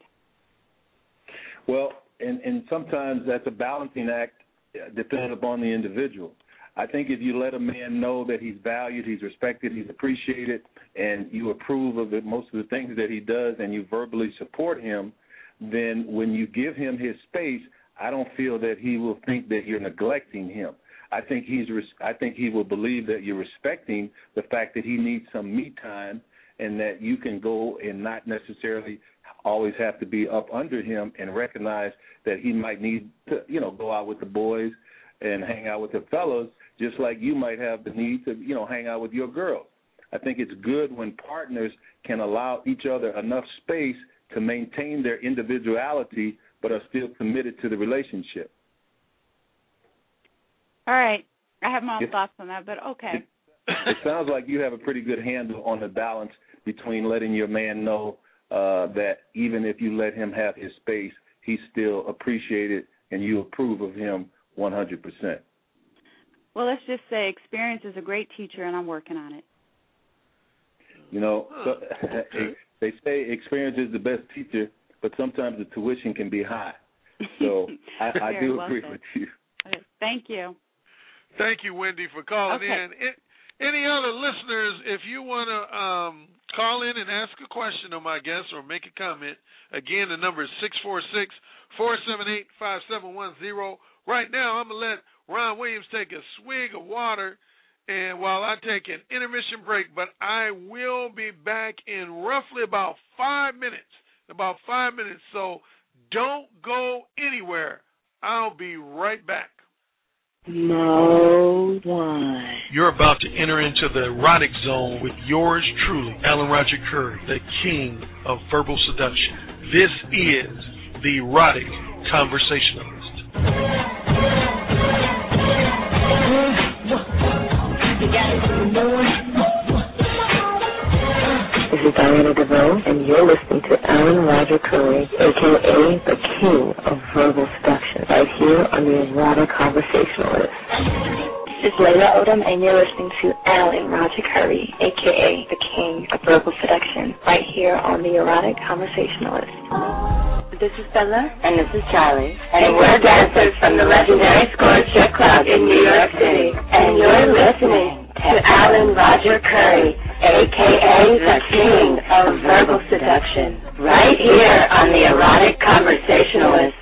Well, and, and sometimes that's a balancing act depending upon the individual. I think if you let a man know that he's valued, he's respected, he's appreciated, and you approve of the, most of the things that he does and you verbally support him, then when you give him his space, I don't feel that he will think that you're neglecting him. I think he's. I think he will believe that you're respecting the fact that he needs some me time and that you can go and not necessarily always have to be up under him and recognize that he might need to, you know, go out with the boys and hang out with the fellows, just like you might have the need to, you know, hang out with your girls. I think it's good when partners can allow each other enough space to maintain their individuality but are still committed to the relationship. All right. I have my own It, thoughts on that, but okay. It, it sounds like you have a pretty good handle on the balance between letting your man know uh, that even if you let him have his space, he's still appreciated and you approve of him one hundred percent. Well, let's just say experience is a great teacher, and I'm working on it. You know, so, they say experience is the best teacher, but sometimes the tuition can be high. So I, I do well agree said. with you. Thank you. Thank you, Wendy, for calling okay. in. It, any other listeners, if you want to um, call in and ask a question of my guest or make a comment, again, the number is six four six, four seven eight, five seven one zero. Right now, I'm going to let Ron Williams take a swig of water and while I take an intermission break, but I will be back in roughly about five minutes, about five minutes, so don't go anywhere. I'll be right back. Mode one. You're about to enter into the erotic zone with yours truly, Alan Roger Curry, the king of verbal seduction. This is the Erotic Conversationalist. This is Diana DeVoe, and you're listening to Alan Roger Curry, a k a the king of verbal seduction, right here on the Erotic Conversationalist. This is Layla Odom, and you're listening to Alan Roger Curry, a k a the king of verbal seduction, right here on the Erotic Conversationalist. This is Bella. And this is Charlie. And, and we're dancers from the legendary Score Strip Club in New York City. And you're listening to Alan Roger Curry, a k a the king of verbal seduction, right here on the Erotic Conversationalist.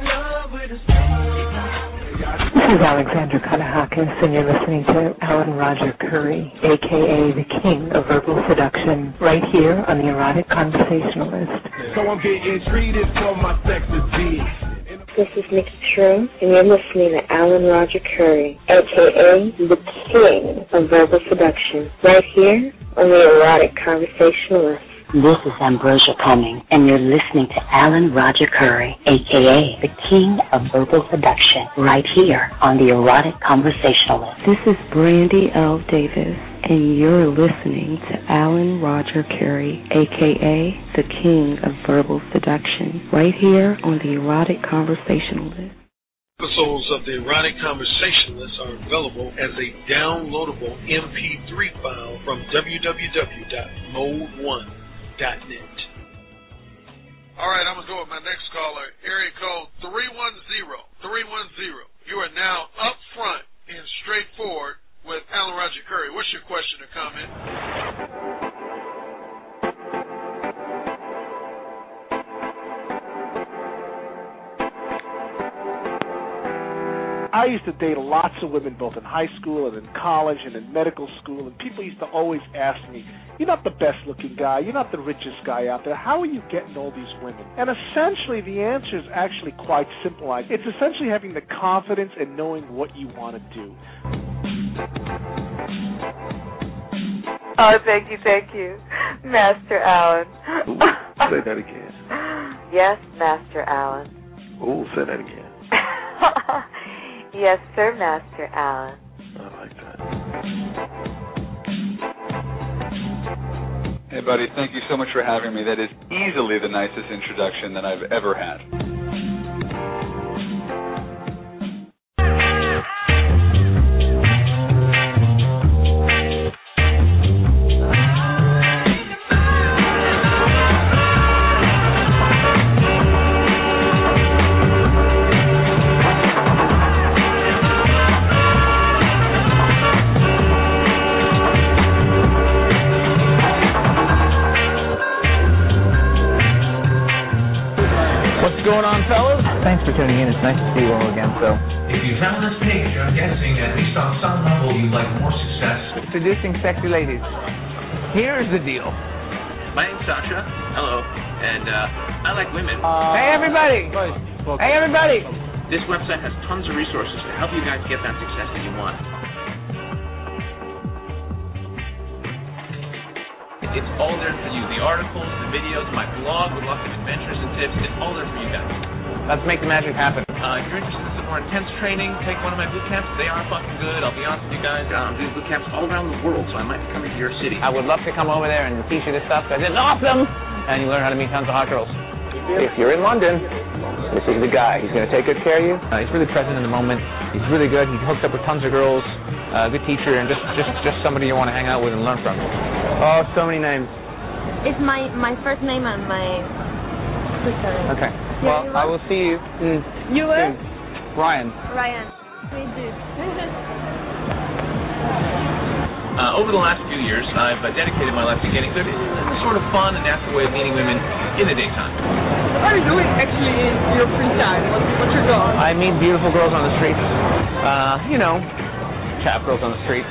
This is Alexandra Kanahakis, and you're listening to Alan Roger Curry, a k a the king of verbal seduction, right here on the Erotic Conversationalist. So I'm getting treated for my sex appeal. This is Nikki True, and you're listening to Alan Roger Curry, a k a the king of verbal seduction, right here on the Erotic Conversationalist. This is Ambrosia Cumming, and you're listening to Alan Roger Curry, a k a the king of verbal seduction, right here on the Erotic Conversationalist. This is Brandy L. Davis, and you're listening to Alan Roger Curry, a k a the king of verbal seduction, right here on the Erotic Conversationalist. Episodes of the Erotic Conversationalist are available as a downloadable M P three file from w w w dot mode one dot net. All right, I'm going to go with my next caller, area code three one zero, three one zero. You are now up front and straightforward with Alan Roger Curry. What's your question or comment? I used to date lots of women both in high school and in college and in medical school, and people used to always ask me, you're not the best-looking guy, you're not the richest guy out there, how are you getting all these women? And essentially the answer is actually quite simple. It's essentially having the confidence and knowing what you want to do. Oh, thank you, thank you, Master Alan. Ooh, say that again. Yes, Master Alan. Oh, say that again. Yes, sir, Master Alan. I like that. Hey, buddy, thank you so much for having me. That is easily the nicest introduction that I've ever had. Thanks for tuning in. It's nice to see you all again. So, if you found this page, I'm guessing at least on some level you'd like more success. Seducing sexy ladies. Here's the deal. My name's Sasha. Hello. And uh, I like women. Uh, hey, everybody. Hey, everybody. This website has tons of resources to help you guys get that success that you want. It's all there for you. The articles, the videos, my blog with lots of adventures and tips. It's all there for you guys. Let's make the magic happen. Uh, if you're interested in some more intense training, take one of my boot camps. They are fucking good. I'll be honest with you guys. I'm doing boot camps all around the world, so I might be coming to your city. I would love to come over there and teach you this stuff because it's awesome. And you learn how to meet tons of hot girls. If you're in London. This is the guy. He's going to take good care of you. Uh, he's really present in the moment. He's really good. He hooks up with tons of girls. Uh, good teacher, and just, just, just somebody you want to hang out with and learn from. Oh, so many names. It's my, my first name and my sister name. Okay. Yeah, well, I will see you. Mm. You will? Ryan. Ryan. Me too. Uh, over the last few years, I've uh, dedicated my life to getting good, a sort of fun and natural way of meeting women in the daytime. What are you doing actually in your free time? What, what's your goal? I meet beautiful girls on the street. Uh, you know, chap girls on the street.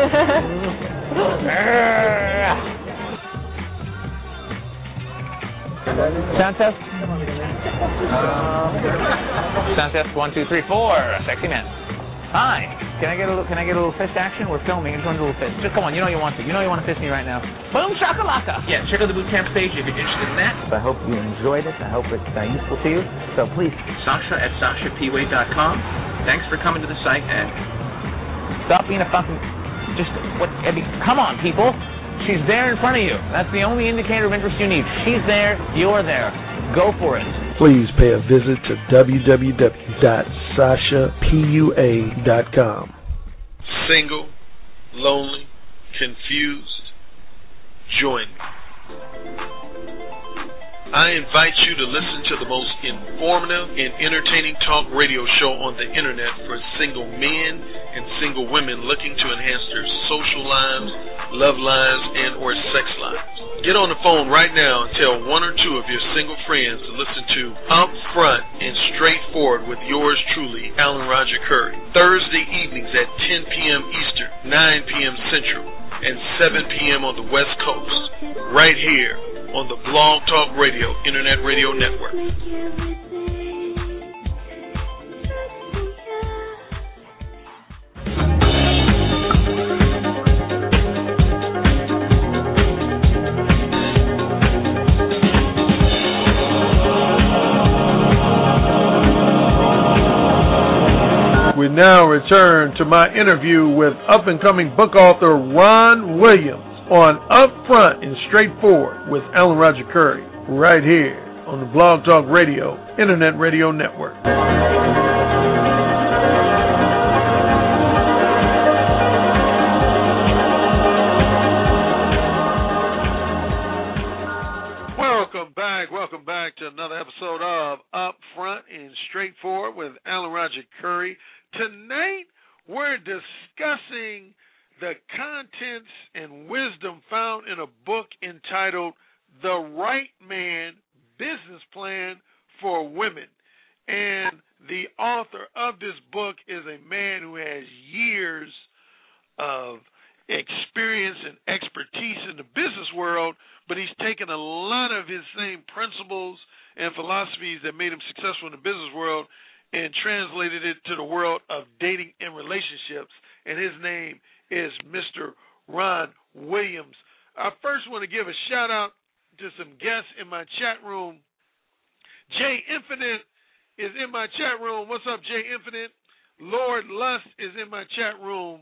Sound test? Uh, sound test. One, two, three, four. Sexy man. Hi. Can I get a little? Can I get a little fist action? We're filming. I just want a little fist. Just come on. You know you want to. You know you want to fist me right now. Boom shakalaka. Yeah. Check out the boot camp page if you're interested in that. I hope you enjoyed it. I hope it's uh, useful to you. So please. Sasha at sasha p way dot com. Thanks for coming to the site and stop being a fucking. Just what? I mean, come on, people. She's there in front of you. That's the only indicator of interest you need. She's there. You're there. Go for it. Please pay a visit to w w w dot sasha pua dot com. Single, lonely, confused, join me. I invite you to listen to the most informative and entertaining talk radio show on the internet for single men and single women looking to enhance their social lives, love lives, and or sex lives. Get on the phone right now and tell one or two of your single friends to listen to Up Front and Straightforward with yours truly, Alan Roger Curry. Thursday evenings at ten p.m. Eastern, nine p.m. Central, and seven p.m. on the West Coast. Right here on the Blog Talk Radio Internet Radio Network. We now return to my interview with up-and-coming book author Ron Williams on Up Front and Straightforward with Alan Roger Curry, right here on the Blog Talk Radio Internet Radio Network. Welcome back, welcome back to another episode of Up Front and Straightforward with Alan Roger Curry. Tonight, we're discussing the contents and wisdom found in a book entitled The Right Man Business Plan for Women. And the author of this book is a man who has years of experience and expertise in the business world, but he's taken a lot of his same principles and philosophies that made him successful in the business world and translated it to the world of dating and relationships. And his name is Mister Ron Williams. I first want to give a shout out to some guests in my chat room. Jay Infinite is in my chat room. What's up, Jay Infinite? Lord Lust is in my chat room.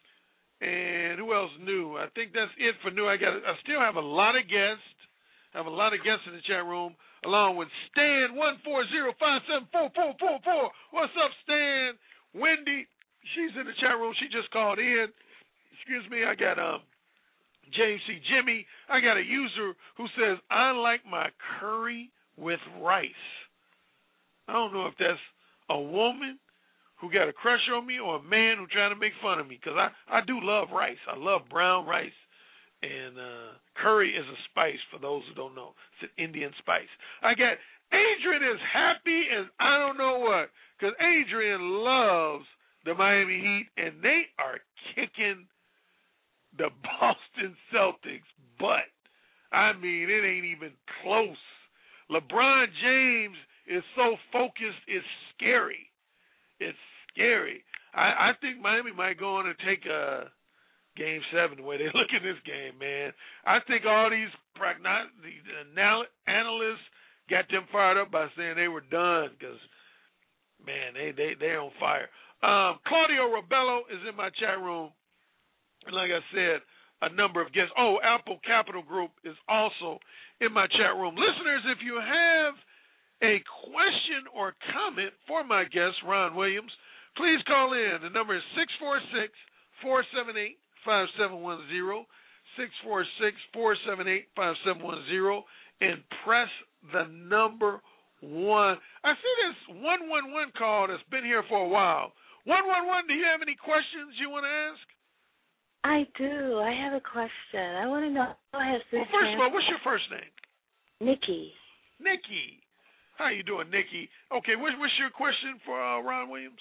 And who else new? I think that's it for new. I got. I still have a lot of guests. I have a lot of guests in the chat room, along with Stan one four zero five seven four four four four. What's up, Stan? Wendy, she's in the chat room. She just called in. Excuse me. I got um James C. Jimmy. I got a user who says, I like my curry with rice. I don't know if that's a woman who got a crush on me or a man who trying to make fun of me, because I, I do love rice. I love brown rice. And uh, curry is a spice, for those who don't know. It's an Indian spice. I got Adrian as happy as I don't know what, because Adrian loves the Miami Heat, and they are kicking the Boston Celtics butt. I mean, it ain't even close. LeBron James is so focused, it's scary. It's scary. I, I think Miami might go on and take a Game seven, the way they look at this game, man. I think all these prognos- the analysts got them fired up by saying they were done because, man, they, they, they're on fire. Um, Claudio Robello is in my chat room. And like I said, a number of guests. Oh, Apple Capital Group is also in my chat room. Listeners, if you have a question or comment for my guest, Ron Williams, please call in. The number is six four six, four seven eight, five seven one zero, six four six, four seven eight, five seven one zero, and press the number one. I see this one one one call that's been here for a while. one one one, do you have any questions you want to ask? I do. I have a question. I want to know how has this Well, first of all, what's your first name? Nikki. Nikki. How you doing, Nikki? Okay, what's, what's your question for uh, Ron Williams?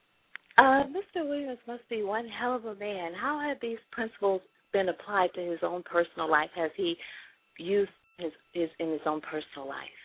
Uh, Mister Williams must be one hell of a man. How have these principles been applied to his own personal life? Has he used his, his in his own personal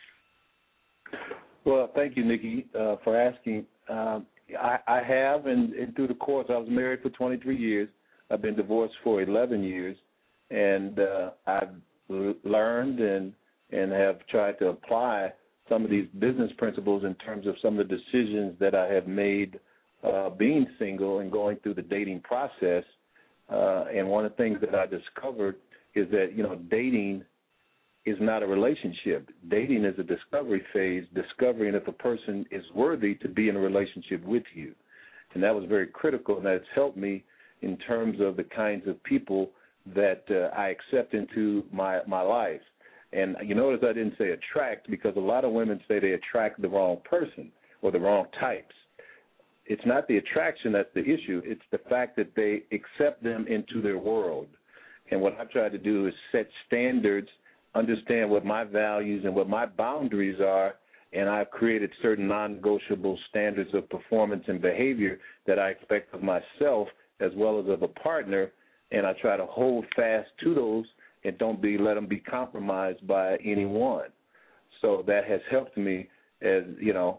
life? Well, thank you, Nikki, uh, for asking. Um, I, I have, and, and through the course, I was married for twenty-three years. I've been divorced for eleven years, and uh, I've l- learned and and have tried to apply some of these business principles in terms of some of the decisions that I have made uh, being single and going through the dating process. Uh, and one of the things that I discovered is that, you know, dating is not a relationship. Dating is a discovery phase, discovering if a person is worthy to be in a relationship with you. And that was very critical, and that's helped me in terms of the kinds of people that uh, I accept into my, my life. And you notice I didn't say attract, because a lot of women say they attract the wrong person or the wrong types. It's not the attraction that's the issue. It's the fact that they accept them into their world. And what I've tried to do is set standards, understand what my values and what my boundaries are, and I've created certain non-negotiable standards of performance and behavior that I expect of myself as well as of a partner, and I try to hold fast to those and don't be let them be compromised by anyone. So that has helped me as, you know,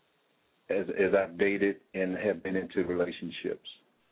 as as I've dated and have been into relationships.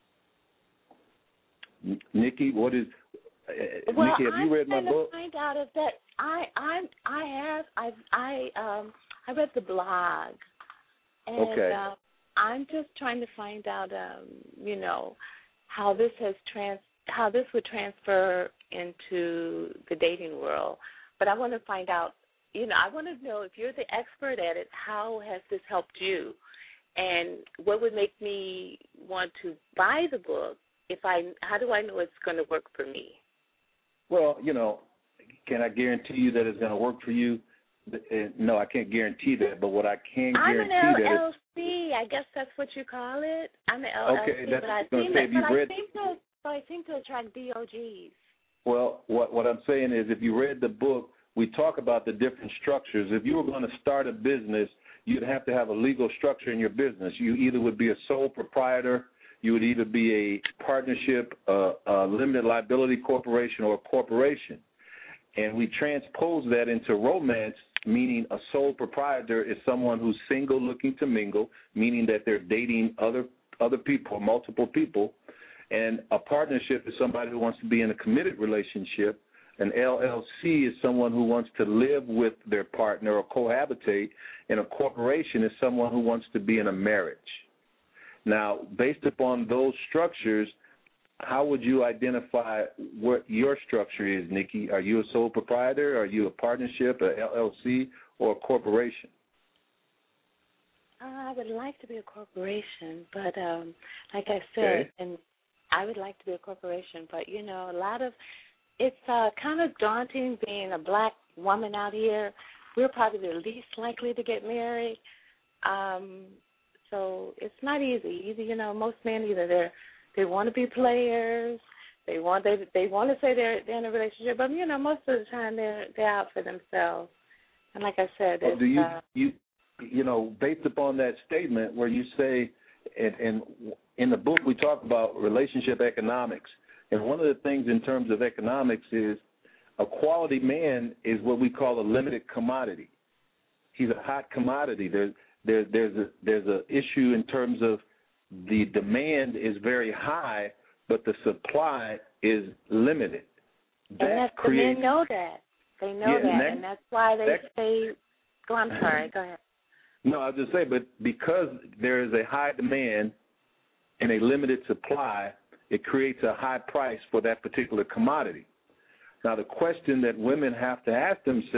N- Nikki, what is uh, well, Nikki, have I'm you read my book? Trying to find out if that I I I have I I um I read the blog, and okay. uh, I'm just trying to find out um you know how this has trans how this would transfer into the dating world. But I want to find out, you know, I want to know if you're the expert at it, how has this helped you? And what would make me want to buy the book if I, how do I know it's going to work for me? Well, you know, can I guarantee you that it's going to work for you? No, I can't guarantee that, but what I can I'm guarantee an that L L C, I guess that's what you call it. I'm an L L C, okay, that's but I going seem to say to, if you but read. I seem to, but I seem to attract D O Gs. Well, what what I'm saying is, if you read the book, we talk about the different structures. If you were going to start a business, you'd have to have a legal structure in your business. You either would be a sole proprietor, you would either be a partnership, a, a limited liability corporation, or a corporation. And we transpose that into romance, meaning a sole proprietor is someone who's single looking to mingle, meaning that they're dating other other people, multiple people. And a partnership is somebody who wants to be in a committed relationship. An L L C is someone who wants to live with their partner or cohabitate. And a corporation is someone who wants to be in a marriage. Now, based upon those structures, how would you identify what your structure is, Nikki? Are you a sole proprietor? Are you a partnership, a L L C, or a corporation? Uh, I would like to be a corporation, but um, like I said, okay. and I would like to be a corporation, but, you know, a lot of, it's uh, kind of daunting being a black woman out here. We're probably the least likely to get married. Um, so it's not easy. Either, you know, most men either they're, they want to be players, they want they they want to say they're, they're in a relationship, but, you know, most of the time they're they're out for themselves. And like I said, well, it's, do you, uh, you, you know, based upon that statement where you say, and, and in the book we talk about relationship economics, and one of the things in terms of economics is a quality man is what we call a limited commodity. He's a hot commodity. There's there, there's a there's a issue in terms of the demand is very high, but the supply is limited. That and that's, creates, the men know that. They know yeah, that, and, that, and that's why they that, say, go, I'm sorry, go ahead. No, I'll just say, but because there is a high demand and a limited supply, it creates a high price for that particular commodity. Now, the question that women have to ask themselves,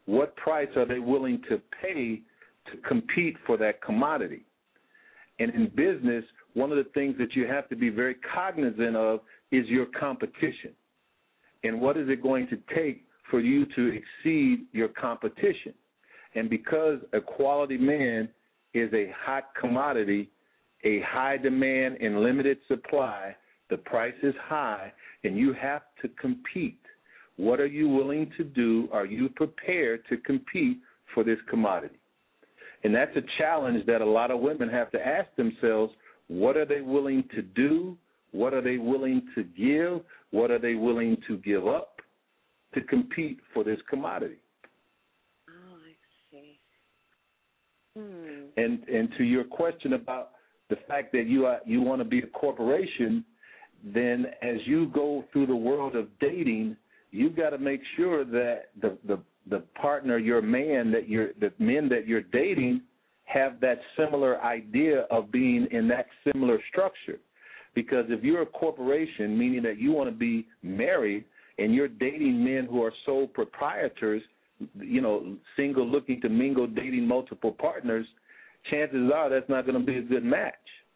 what price are they willing to pay to compete for that commodity? And in business, one of the things that you have to be very cognizant of is your competition. And what is it going to take for you to exceed your competition? And because a quality man is a hot commodity, a high demand and limited supply, the price is high, and you have to compete. What are you willing to do? Are you prepared to compete for this commodity? And that's a challenge that a lot of women have to ask themselves. What are they willing to do? What are they willing to give? What are they willing to give up to compete for this commodity? Oh, I see. Hmm. And and to your question about the fact that you are, you want to be a corporation, then as you go through the world of dating, you've got to make sure that the, the, the partner, your man, that you're, the men that you're dating have that similar idea of being in that similar structure. Because if you're a corporation, meaning that you want to be married, and you're dating men who are sole proprietors, you know, single looking to mingle, dating multiple partners, chances are that's not going to be a good match.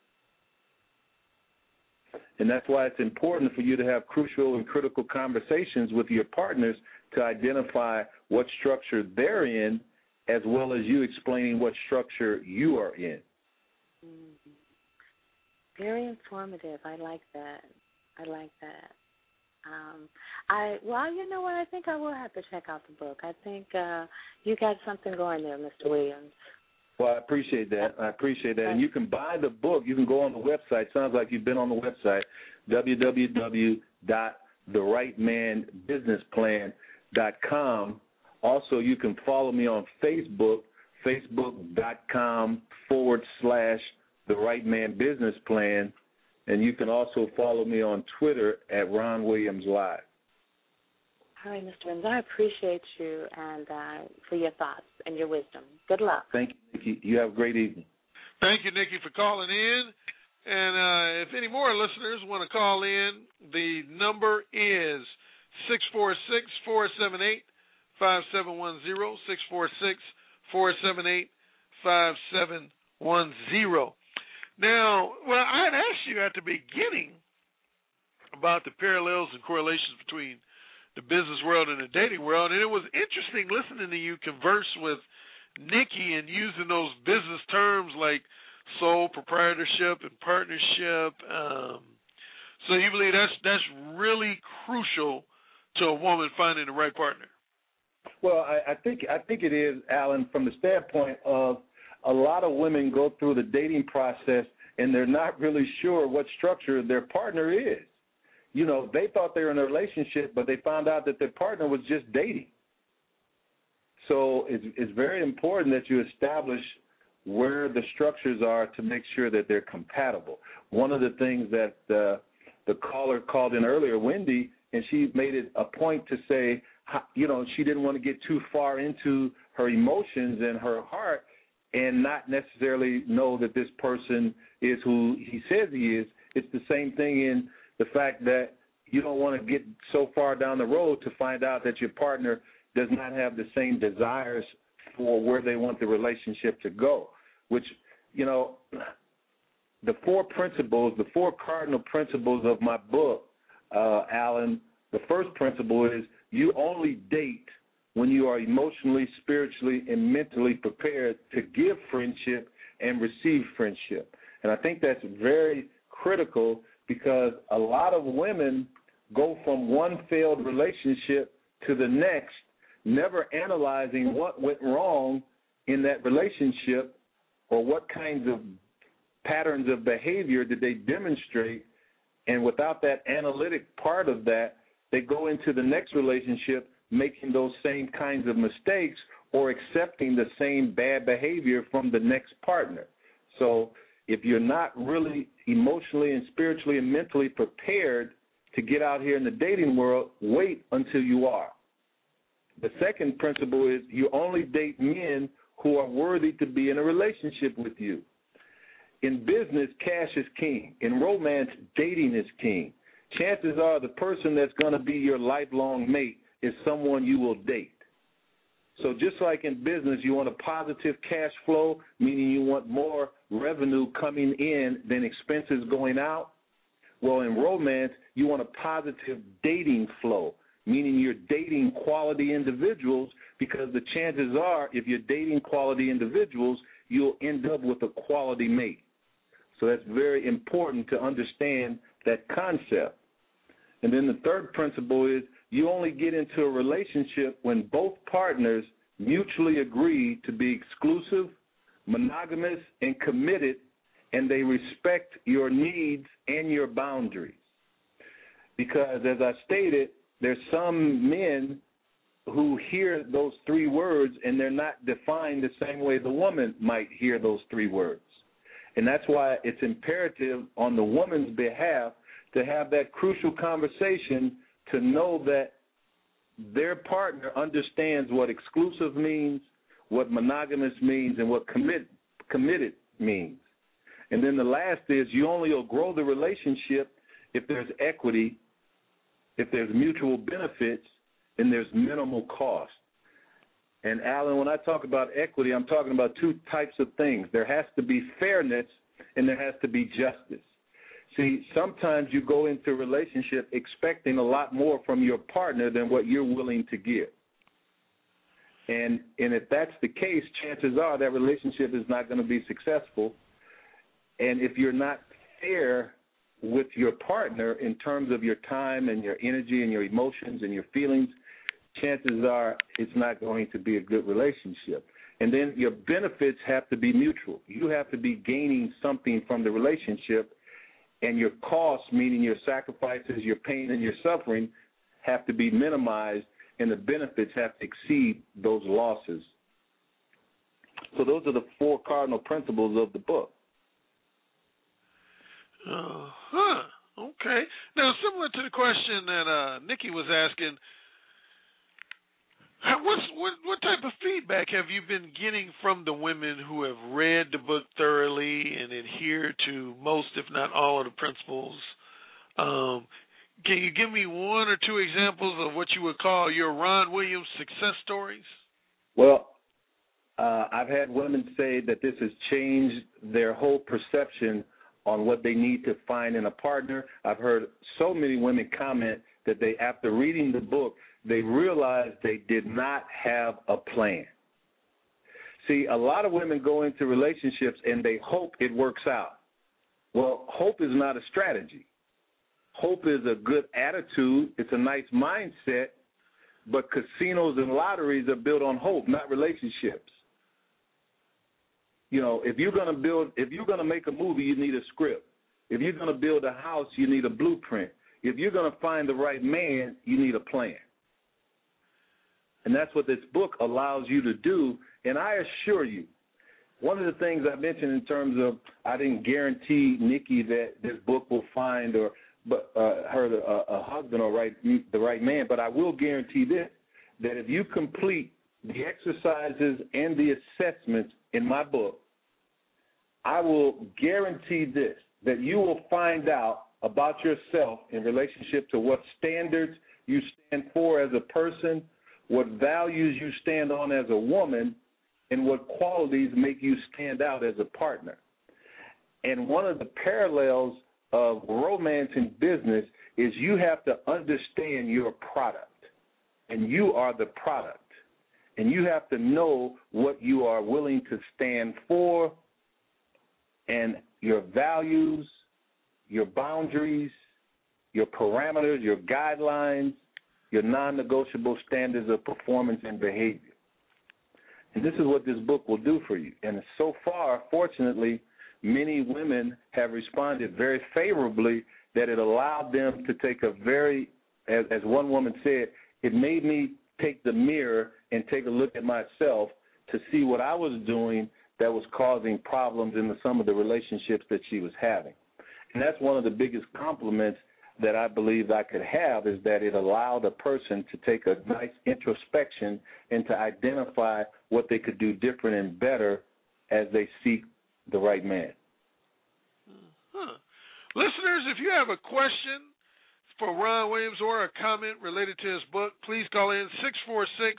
And that's why it's important for you to have crucial and critical conversations with your partners to identify what structure they're in, as well as you explaining what structure you are in. Mm-hmm. Very informative. I like that. I like that. Um, I well, you know what? I think I will have to check out the book. I think uh, you got something going there, Mister Williams. Well, I appreciate that. I appreciate that. And you can buy the book. You can go on the website. Sounds like you've been on the website, w w w dot the right man business plan dot com. Also, you can follow me on Facebook, facebook.com forward slash The Right Man Business Plan. And you can also follow me on Twitter at Ron Williams Live. All right, Mister Williams, I appreciate you and uh, for your thoughts and your wisdom. Good luck. Thank you, Nikki. You have a great evening. Thank you, Nikki, for calling in. And uh, if any more listeners want to call in, the number is six four six, four seven eight, five seven one zero, six four six, four seven eight, five seven one zero. Now, well, I had asked you at the beginning about the parallels and correlations between the business world and the dating world, and it was interesting listening to you converse with Nikki and using those business terms like sole proprietorship and partnership. Um, so you believe that's that's really crucial to a woman finding the right partner? Well, I, I think I think it is, Alan, from the standpoint of a lot of women go through the dating process and they're not really sure what structure their partner is. You know, they thought they were in a relationship, but they found out that their partner was just dating. So it's, it's very important that you establish where the structures are to make sure that they're compatible. One of the things that uh, the caller called in earlier, Wendy, and she made it a point to say, you know, she didn't want to get too far into her emotions and her heart and not necessarily know that this person is who he says he is. It's the same thing in the fact that you don't want to get so far down the road to find out that your partner does not have the same desires for where they want the relationship to go, which, you know, the four principles, the four cardinal principles of my book, uh, Alan, the first principle is you only date when you are emotionally, spiritually, and mentally prepared to give friendship and receive friendship. And I think that's very critical because a lot of women go from one failed relationship to the next, never analyzing what went wrong in that relationship or what kinds of patterns of behavior did they demonstrate. And without that analytic part of that, they go into the next relationship making those same kinds of mistakes or accepting the same bad behavior from the next partner. So if you're not really emotionally and spiritually and mentally prepared to get out here in the dating world, wait until you are. The second principle is you only date men who are worthy to be in a relationship with you. In business, cash is king. In romance, dating is king. Chances are the person that's going to be your lifelong mate is someone you will date. So just like in business, you want a positive cash flow, meaning you want more revenue coming in than expenses going out. Well, in romance, you want a positive dating flow, meaning you're dating quality individuals, because the chances are if you're dating quality individuals, you'll end up with a quality mate. So that's very important to understand that concept. And then the third principle is you only get into a relationship when both partners mutually agree to be exclusive, monogamous, and committed, and they respect your needs and your boundaries. Because as I stated, there's some men who hear those three words and they're not defined the same way the woman might hear those three words. And that's why it's imperative on the woman's behalf to have that crucial conversation to know that their partner understands what exclusive means, what monogamous means, and what commit, committed means. And then the last is you only will grow the relationship if there's equity, if there's mutual benefits, and there's minimal cost. And, Alan, when I talk about equity, I'm talking about two types of things. There has to be fairness and there has to be justice. See, sometimes you go into a relationship expecting a lot more from your partner than what you're willing to give. And and if that's the case, chances are that relationship is not going to be successful. And if you're not fair with your partner in terms of your time and your energy and your emotions and your feelings, chances are it's not going to be a good relationship. And then your benefits have to be mutual. You have to be gaining something from the relationship, and your costs, meaning your sacrifices, your pain, and your suffering, have to be minimized, and the benefits have to exceed those losses. So those are the four cardinal principles of the book. Uh-huh. Okay. Now, similar to the question that uh, Nikki was asking, what's, what, what type of feedback have you been getting from the women who have read the book thoroughly and adhere to most, if not all, of the principles? Um, can you give me one or two examples of what you would call your Ron Williams success stories? Well, uh, I've had women say that this has changed their whole perception on what they need to find in a partner. I've heard so many women comment that they, after reading the book, they realized they did not have a plan. See, a lot of women go into relationships and they hope it works out. Well, hope is not a strategy. Hope is a good attitude. It's a nice mindset, but casinos and lotteries are built on hope, not relationships. You know, if you're going to build, if you're going to make a movie, you need a script. If you're going to build a house, you need a blueprint. If you're going to find the right man, you need a plan. And that's what this book allows you to do. And I assure you, one of the things I mentioned in terms of I didn't guarantee Nikki that this book will find or but uh, her a, a husband or right the right man, but I will guarantee this, that if you complete the exercises and the assessments in my book, I will guarantee this, that you will find out about yourself in relationship to what standards you stand for as a person, what values you stand on as a woman, and what qualities make you stand out as a partner. And one of the parallels of romance and business is you have to understand your product, and you are the product. And you have to know what you are willing to stand for and your values, your boundaries, your parameters, your guidelines, your non-negotiable standards of performance and behavior. And this is what this book will do for you. And so far, fortunately, many women have responded very favorably that it allowed them to take a very, as, as one woman said, it made me take the mirror and take a look at myself to see what I was doing that was causing problems in the, some of the relationships that she was having. And that's one of the biggest compliments that I believe I could have, is that it allowed a person to take a nice introspection and to identify what they could do different and better as they seek the right man. Huh. Listeners, if you have a question for Ron Williams or a comment related to his book, please call in six four six,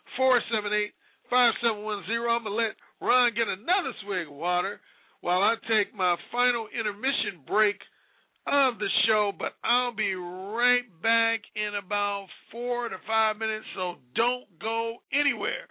four seven eight, five seven one zero. I'm going to let Ron get another swig of water while I take my final intermission break of the show, but I'll be right back in about four to five minutes, so don't go anywhere.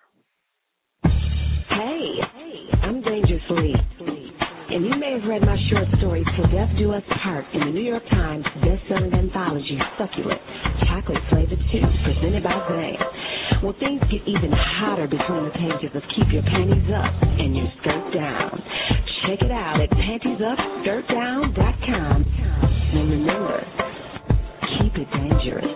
Hey, hey, I'm Dangerously, and you may have read my short story, Till Death Do Us Part, in the New York Times best-selling anthology, Succulent, Chocolate-Flavored Tea, presented by Zane. Well, things get even hotter between the pages of Keep Your Panties Up and Your Skirt Down. Check it out at panties up skirt down dot com. And remember, keep it dangerous.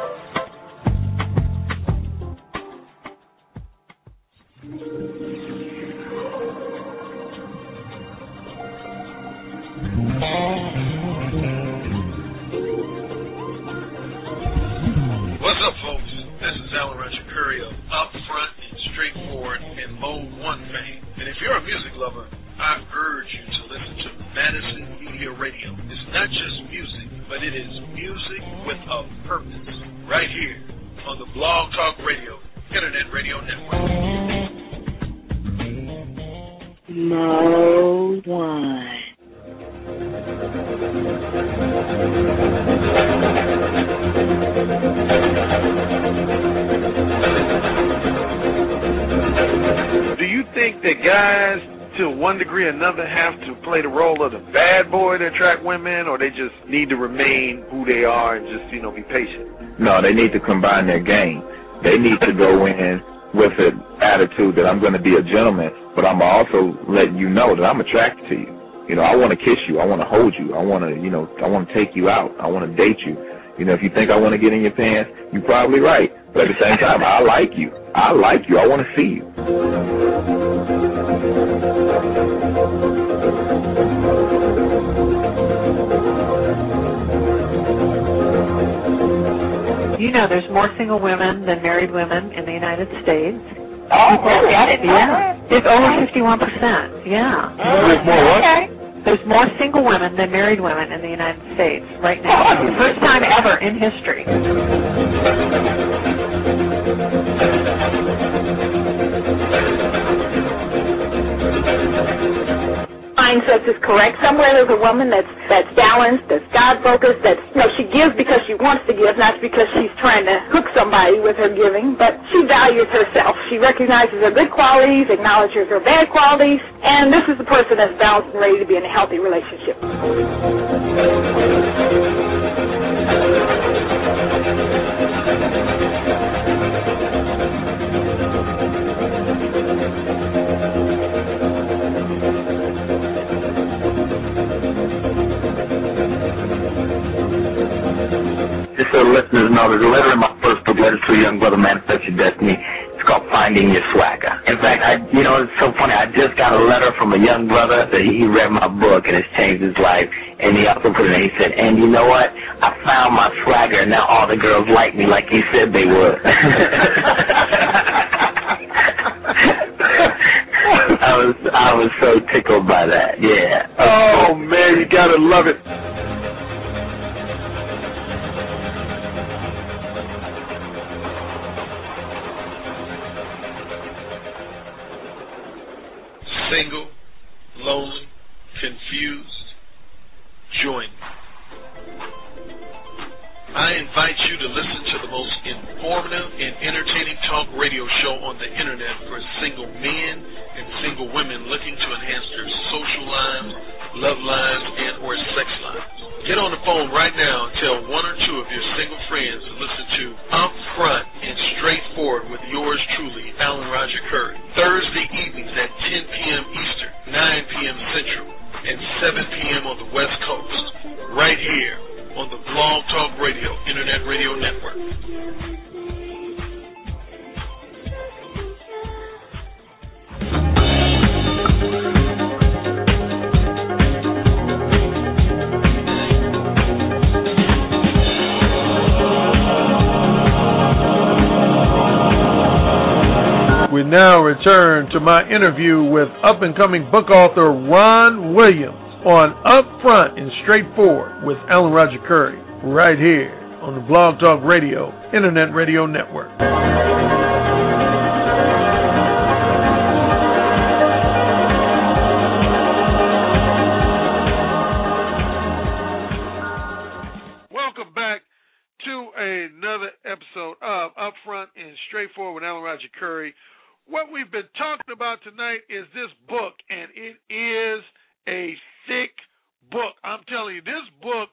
What's up, folks? This is Alan Roger Curry of Upfront and Straightforward and Mode one fame. And if you're a music lover, I urge you to listen to Madison Media Radio. It's not just music, but it is music with a purpose. Right here on the Blog Talk Radio, Internet Radio Network. Mode one. Do you think that guys, to one degree or another, have to play the role of the bad boy to attract women, or they just need to remain who they are and just, you know, be patient? No, they need to combine their game. They need to go in with an attitude that I'm going to be a gentleman, but I'm also letting you know that I'm attracted to you. You know, I want to kiss you. I want to hold you. I want to, you know, I want to take you out. I want to date you. You know, if you think I want to get in your pants, you're probably right. But at the same time, I like you. I like you. I want to see you. You know, there's more single women than married women in the United States. Oh, really? I didn't know yeah. that. It's over fifty-one percent. Yeah. There's more what? Okay. There's more single women than married women in the United States right now. It's the first time ever in history. Mindset is correct. Somewhere there's a woman that's that's balanced, that's God focused, that's you know she gives because she wants to give, not because she's trying to hook somebody with her giving. But she values herself. She recognizes her good qualities, acknowledges her bad qualities, and this is the person that's balanced and ready to be in a healthy relationship. Just so the listeners know, there's a letter in my first book, Letters to a Young Brother, Manifest Your Destiny. It's called Finding Your Swagger. In fact, I, you know, it's so funny. I just got a letter from a young brother that he read my book and it's changed his life. And he also put it in, he said, and you know what? I found my swagger and now all the girls like me like you said they would. I was I was so tickled by that, yeah. Oh, man, you gotta love it. Single, lonely, confused, join me. I invite you to listen to the most informative and entertaining talk radio show on the internet for single men and single women looking to enhance their social lives, love lives, and or sex lives. Get on the phone right now and tell one or two of your single friends to listen to Upfront and Straightforward with yours truly, Alan Roger Curry. Thursday evenings at ten p.m. Eastern, nine p.m. Central, and seven p.m. on the West Coast. Right here on the Blog Talk Radio, Internet Radio Network. We now return to my interview with up-and-coming book author Ron Williams on Upfront and Straightforward with Alan Roger Curry, right here on the Blog Talk Radio, Internet Radio Network. Forward with Alan Roger Curry. What we've been talking about tonight is this book, and it is a thick book. I'm telling you, this book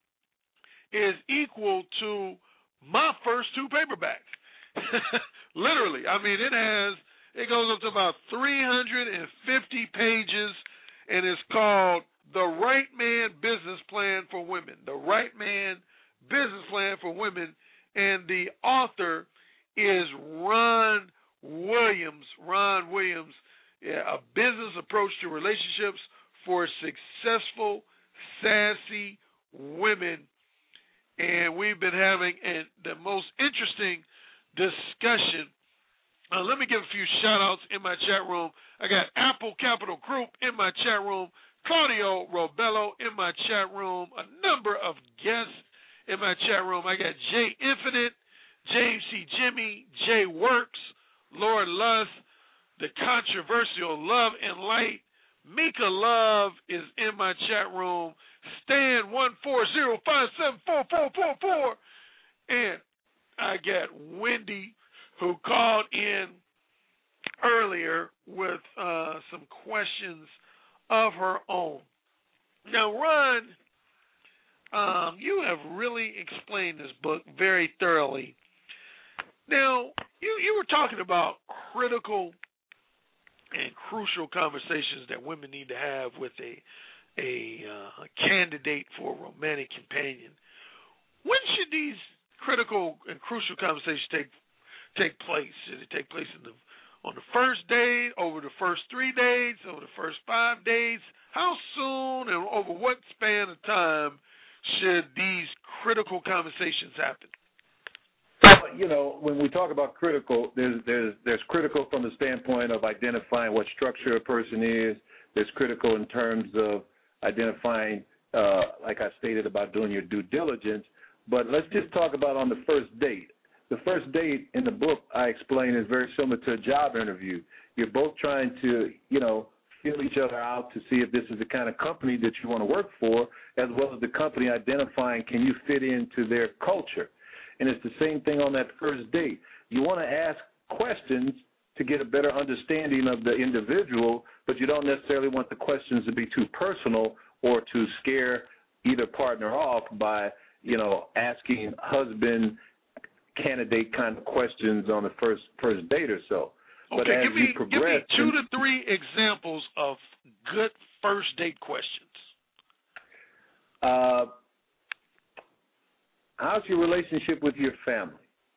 is equal to my first two paperbacks. Literally. I mean, it has, it goes up to about three hundred fifty pages, and it's called The Right Man Business Plan for Women. The Right Man Business Plan for Women. And the author is Ron Williams. Ron Williams, yeah, A Business Approach to Relationships for Successful, Sassy Women. And we've been having a, the most interesting discussion. Uh, let me give a few shout-outs in my chat room. I got Apple Capital Group in my chat room, Claudio Robello in my chat room, a number of guests in my chat room. I got Jay Infinite, James C. Jimmy, Jay Works, Lord Luss, The Controversial Love and Light, Mika Love is in my chat room, Stan one four zero five seven four four four four, and I got Wendy, who called in earlier with uh, some questions of her own. Now, Ron, um, you have really explained this book very thoroughly. Now, you, you were talking about critical and crucial conversations that women need to have with a a, uh, a candidate for a romantic companion. When should these critical and crucial conversations take take place? Should it take place in the on the first date, over the first three days, over the first five days? How soon and over what span of time should these critical conversations happen? Well, you know, when we talk about critical, there's there's there's critical from the standpoint of identifying what structure a person is. There's critical in terms of identifying, uh, like I stated, about doing your due diligence. But let's just talk about on the first date. The first date in the book, I explain, is very similar to a job interview. You're both trying to, you know, feel each other out to see if this is the kind of company that you want to work for, as well as the company identifying can you fit into their culture. And it's the same thing on that first date. You want to ask questions to get a better understanding of the individual, but you don't necessarily want the questions to be too personal or to scare either partner off by, you know, asking husband candidate kind of questions on the first first date or so. But okay, as give me, you progress, give me two to three examples of good first date questions. Uh, how's your relationship with your family?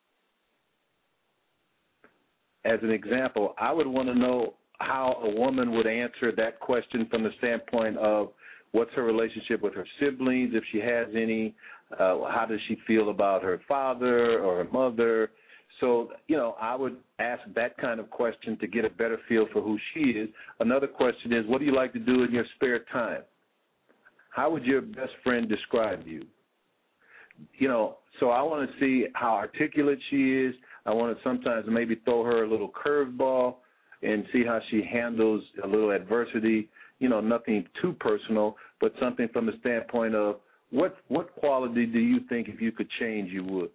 As an example, I would want to know how a woman would answer that question from the standpoint of what's her relationship with her siblings, if she has any, uh, how does she feel about her father or her mother. So, you know, I would ask that kind of question to get a better feel for who she is. Another question is, what do you like to do in your spare time? How would your best friend describe you? You know, so I want to see how articulate she is. I want to sometimes maybe throw her a little curveball and see how she handles a little adversity. You know, nothing too personal, but something from the standpoint of what what quality do you think if you could change you would?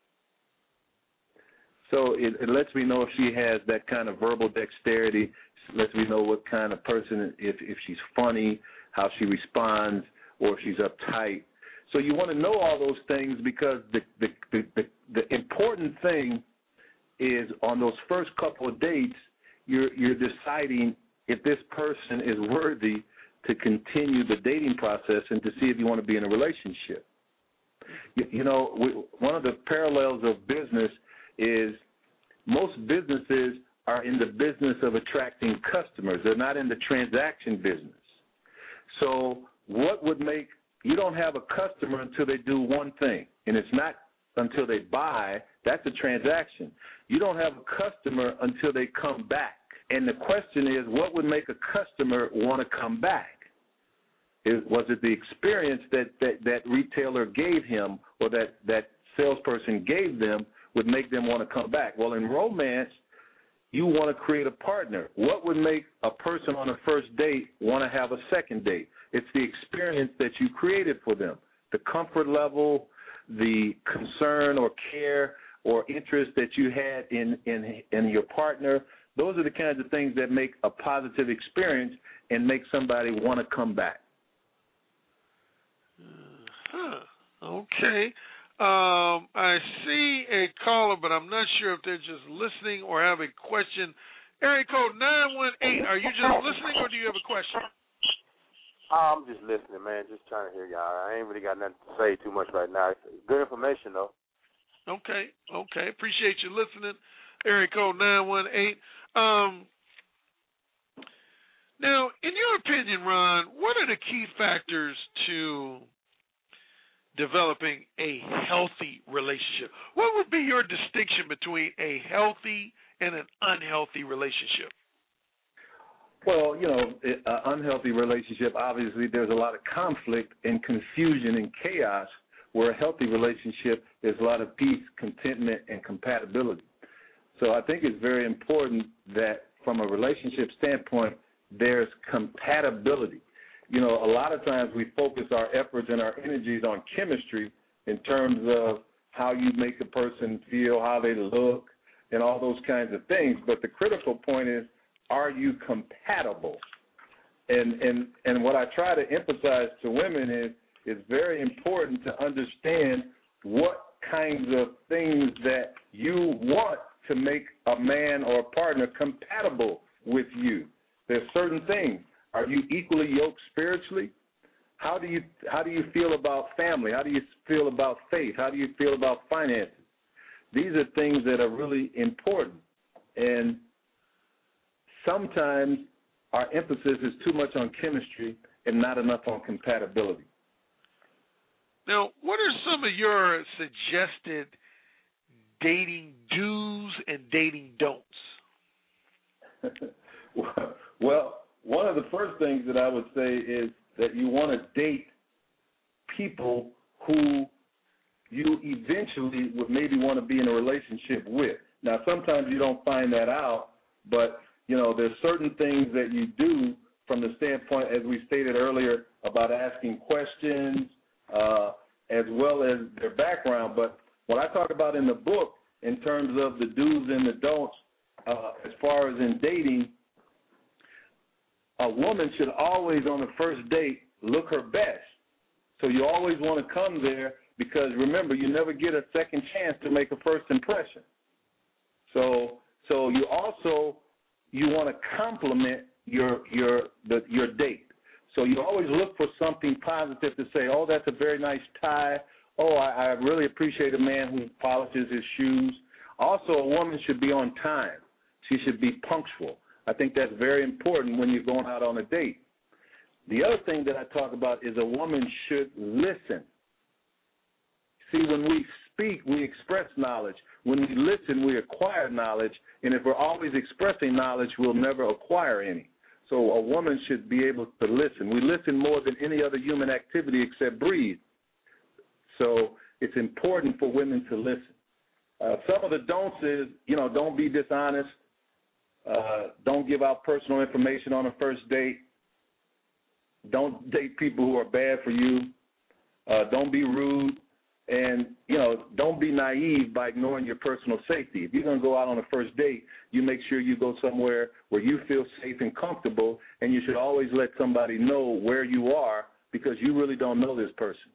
So it, it lets me know if she has that kind of verbal dexterity. It lets me know what kind of person, if if she's funny, how she responds, or if she's uptight. So you want to know all those things because the the, the, the, the important thing is on those first couple of dates, you're you're deciding if this person is worthy to continue the dating process and to see if you want to be in a relationship. You, you know, we, one of the parallels of business is most businesses are in the business of attracting customers. They're not in the transaction business. So what would make, you don't have a customer until they do one thing, and it's not until they buy. That's a transaction. You don't have a customer until they come back. And the question is, what would make a customer want to come back? Is, was it the experience that, that, that retailer gave him or that, that salesperson gave them would make them want to come back? Well, in romance, you want to create a partner. What would make a person on a first date want to have a second date? It's the experience that you created for them, the comfort level, the concern or care or interest that you had in, in, in your partner. Those are the kinds of things that make a positive experience and make somebody want to come back. Huh. Okay. Um, I see a caller, but I'm not sure if they're just listening or have a question. Area code nine one eight, are you just listening or do you have a question? I'm just listening, man, just trying to hear y'all. I ain't really got nothing to say too much right now. Good information, though. Okay, okay. Appreciate you listening. Area code nine one eight. Um, now, in your opinion, Ron, what are the key factors to developing a healthy relationship? What would be your distinction between a healthy and an unhealthy relationship? Well, you know, an unhealthy relationship, obviously there's a lot of conflict and confusion and chaos, where a healthy relationship there's a lot of peace, contentment, and compatibility. So I think it's very important that from a relationship standpoint, there's compatibility. You know, a lot of times we focus our efforts and our energies on chemistry in terms of how you make a person feel, how they look, and all those kinds of things. But the critical point is, are you compatible? And and and what I try to emphasize to women is it's very important to understand what kinds of things that you want to make a man or a partner compatible with you. There's certain things. Are you equally yoked spiritually? How do you how do you feel about family? How do you feel about faith? How do you feel about finances? These are things that are really important. And sometimes our emphasis is too much on chemistry and not enough on compatibility. Now, what are some of your suggested dating do's and dating don'ts? Well, one of the first things that I would say is that you want to date people who you eventually would maybe want to be in a relationship with. Now, sometimes you don't find that out, but, you know, there's certain things that you do from the standpoint, as we stated earlier, about asking questions, uh, as well as their background. But what I talk about in the book in terms of the do's and the don'ts, uh, as far as in dating, a woman should always on the first date look her best. So you always want to come there because, remember, you never get a second chance to make a first impression. So so you also, you want to compliment your your the, your date. So you always look for something positive to say, oh, that's a very nice tie. Oh, I, I really appreciate a man who polishes his shoes. Also, a woman should be on time. She should be punctual. I think that's very important when you're going out on a date. The other thing that I talk about is a woman should listen. See, when we speak, we express knowledge. When we listen, we acquire knowledge. And if we're always expressing knowledge, we'll never acquire any. So a woman should be able to listen. We listen more than any other human activity except breathe. So it's important for women to listen. Uh, some of the don'ts is, you know, don't be dishonest. Uh, don't give out personal information on a first date. Don't date people who are bad for you. Uh, don't be rude. And, you know, don't be naive by ignoring your personal safety. If you're going to go out on a first date, you make sure you go somewhere where you feel safe and comfortable, and you should always let somebody know where you are because you really don't know this person.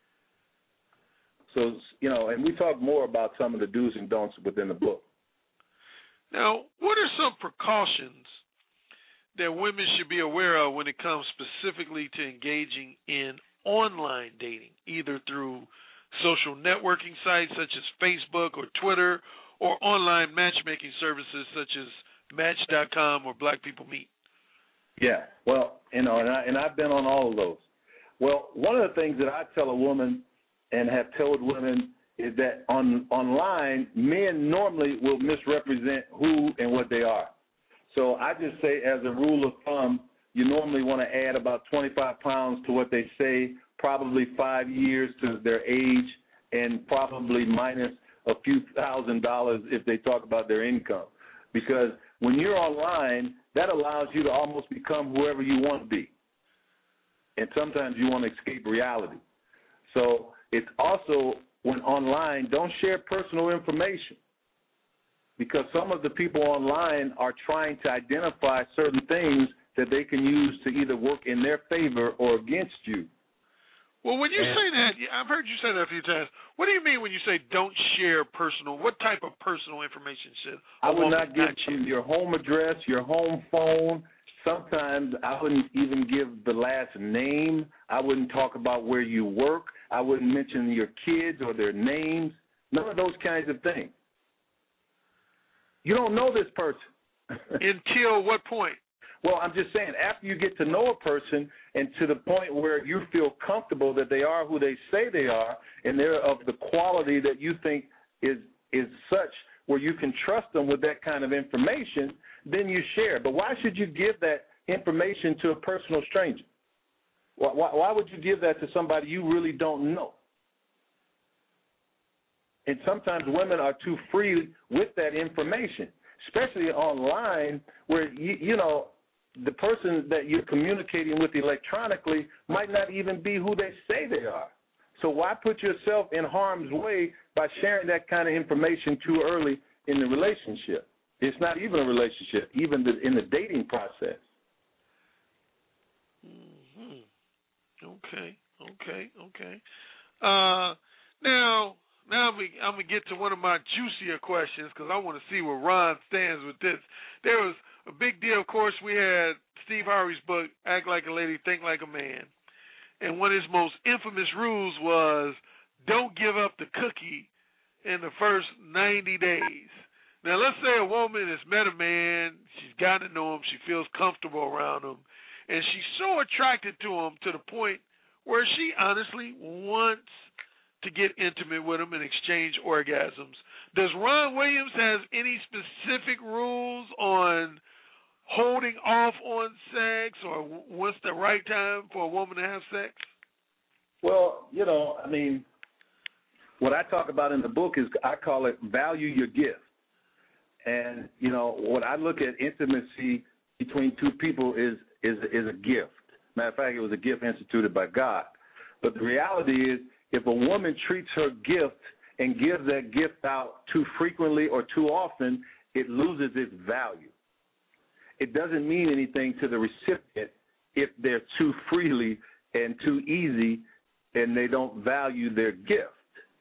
So, you know, and we talk more about some of the do's and don'ts within the book. Now, what are some precautions that women should be aware of when it comes specifically to engaging in online dating, either through social networking sites such as Facebook or Twitter, or online matchmaking services such as Match dot com or Black People Meet? Yeah, well, you know, and, I, and I've been on all of those. Well, one of the things that I tell a woman and have told women is that on online, men normally will misrepresent who and what they are. So I just say, as a rule of thumb, you normally want to add about twenty-five pounds to what they say, probably five years to their age, and probably minus a few thousand dollars if they talk about their income. Because when you're online, that allows you to almost become whoever you want to be. And sometimes you want to escape reality. So it's also when online, don't share personal information, because some of the people online are trying to identify certain things that they can use to either work in their favor or against you. Well, when you and, say that, I've heard you say that a few times. What do you mean when you say don't share personal? What type of personal information should I would not give not you your home address, your home phone. Sometimes I wouldn't even give the last name. I wouldn't talk about where you work. I wouldn't mention your kids or their names. None of those kinds of things. You don't know this person. Until what point? Well, I'm just saying, after you get to know a person and to the point where you feel comfortable that they are who they say they are and they're of the quality that you think is is such where you can trust them with that kind of information, then you share. But why should you give that information to a personal stranger? Why, why, why would you give that to somebody you really don't know? And sometimes women are too free with that information, especially online where, you, you know, the person that you're communicating with electronically might not even be who they say they are. So why put yourself in harm's way by sharing that kind of information too early in the relationship? It's not even a relationship, even the, in the dating process. Mm-hmm. Okay, okay, okay. Uh, now, now we, I'm going to get to one of my juicier questions because I want to see where Ron stands with this. There was a big deal, of course. We had Steve Harvey's book, Act Like a Lady, Think Like a Man. And one of his most infamous rules was don't give up the cookie in the first ninety days. Now, let's say a woman has met a man, she's gotten to know him, she feels comfortable around him, and she's so attracted to him to the point where she honestly wants to get intimate with him and exchange orgasms. Does Ron Williams have any specific rules on holding off on sex, or what's the right time for a woman to have sex? Well, you know, I mean, what I talk about in the book is I call it value your gift. And, you know, when I look at intimacy between two people is, is, is a gift. Matter of fact, it was a gift instituted by God. But the reality is if a woman treats her gift and gives that gift out too frequently or too often, it loses its value. It doesn't mean anything to the recipient if they're too freely and too easy and they don't value their gift.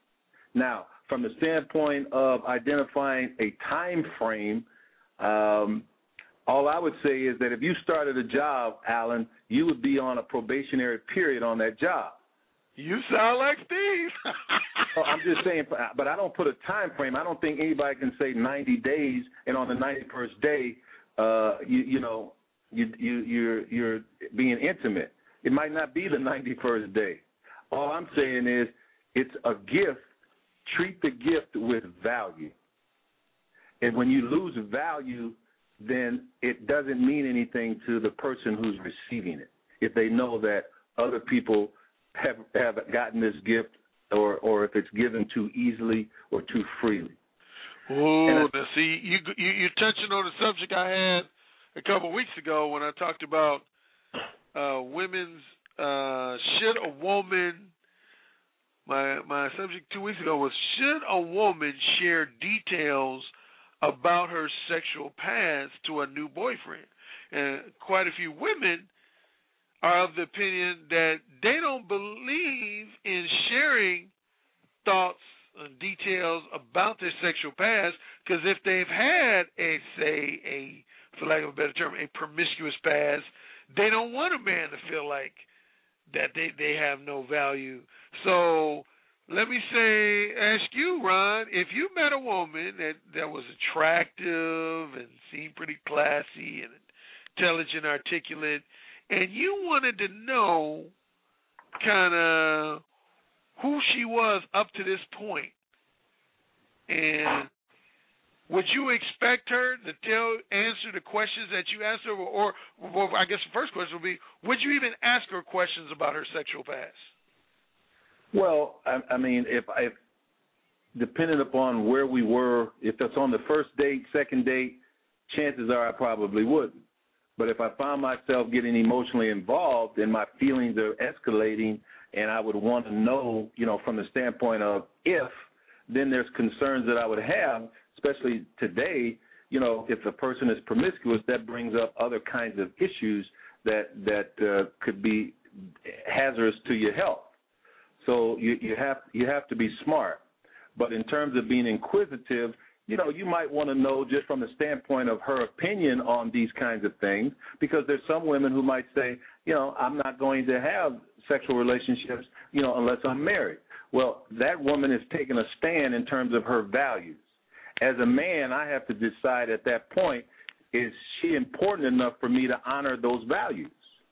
Now, from the standpoint of identifying a time frame, um, all I would say is that if you started a job, Alan, you would be on a probationary period on that job. You sound like Steve. Well, I'm just saying, but I don't put a time frame. I don't think anybody can say ninety days, and on the ninety-first day, uh, you, you know, you, you, you're you're being intimate. It might not be the ninety-first day. All I'm saying is it's a gift. Treat the gift with value. And when you lose value, then it doesn't mean anything to the person who's receiving it. If they know that other people have have gotten this gift, or or if it's given too easily or too freely. Oh, now see, you, you you're touching on a subject I had a couple of weeks ago when I talked about uh, women's. Uh, should a woman? My my subject two weeks ago was, should a woman share details about her sexual past to a new boyfriend? And quite a few women are of the opinion that they don't believe in sharing thoughts and details about their sexual past, because if they've had a, say, a, for lack of a better term, a promiscuous past, they don't want a man to feel like that they, they have no value. So let me say, ask you, Ron, if you met a woman that, that was attractive and seemed pretty classy and intelligent, articulate, and you wanted to know kind of who she was up to this point, and would you expect her to tell, answer the questions that you asked her, or, or I guess the first question would be, would you even ask her questions about her sexual past? Well, I, I mean, if, if depending upon where we were, if it's on the first date, second date, chances are I probably wouldn't. But if I find myself getting emotionally involved and my feelings are escalating and I would want to know, you know, from the standpoint of if, then there's concerns that I would have, especially today, you know, if a person is promiscuous, that brings up other kinds of issues that that uh, could be hazardous to your health. So you, you have you have to be smart. But in terms of being inquisitive, you know, you might want to know just from the standpoint of her opinion on these kinds of things, because there's some women who might say, you know, I'm not going to have sexual relationships, you know, unless I'm married. Well, that woman is taking a stand in terms of her values. As a man, I have to decide at that point, is she important enough for me to honor those values?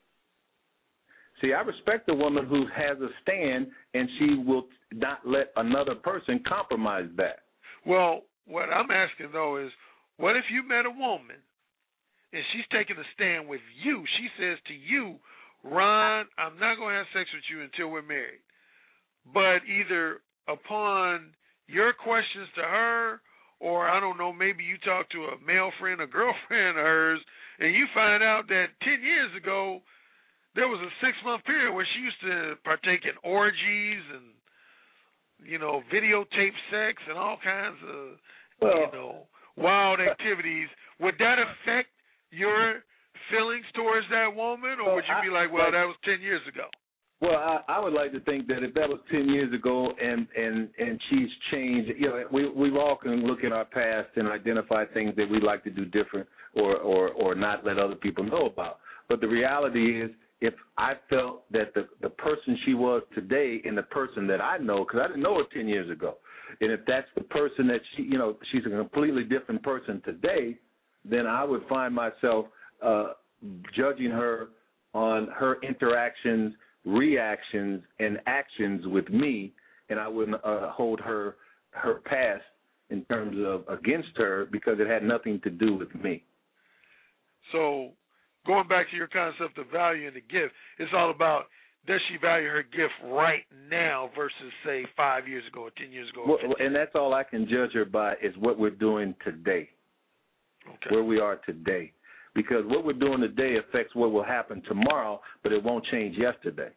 See, I respect a woman who has a stand and she will not let another person compromise that. Well, what I'm asking, though, is what if you met a woman and she's taking a stand with you? She says to you, Ron, I'm not going to have sex with you until we're married. But either upon your questions to her, or I don't know, maybe you talk to a male friend or girlfriend of hers, and you find out that ten years ago there was a six-month period where she used to partake in orgies and, you know, videotape sex and all kinds of, well, you know, wild activities. Would that affect your feelings towards that woman, or would you be like, well, that was ten years ago? Well, I, I would like to think that if that was ten years ago and, and, and she's changed, you know, we we all can look at our past and identify things that we'd like to do different or, or, or not let other people know about. But the reality is, if I felt that the, the person she was today and the person that I know, because I didn't know her ten years ago, and if that's the person that she, you know, she's a completely different person today, then I would find myself uh, judging her on her interactions, reactions, and actions with me, and I wouldn't uh, hold her her past in terms of against her because it had nothing to do with me. So going back to your concept of value and the gift, it's all about, does she value her gift right now versus, say, five years ago or ten years ago? Well, and that's all I can judge her by is what we're doing today, okay, where we are today. Because what we're doing today affects what will happen tomorrow, but it won't change yesterday.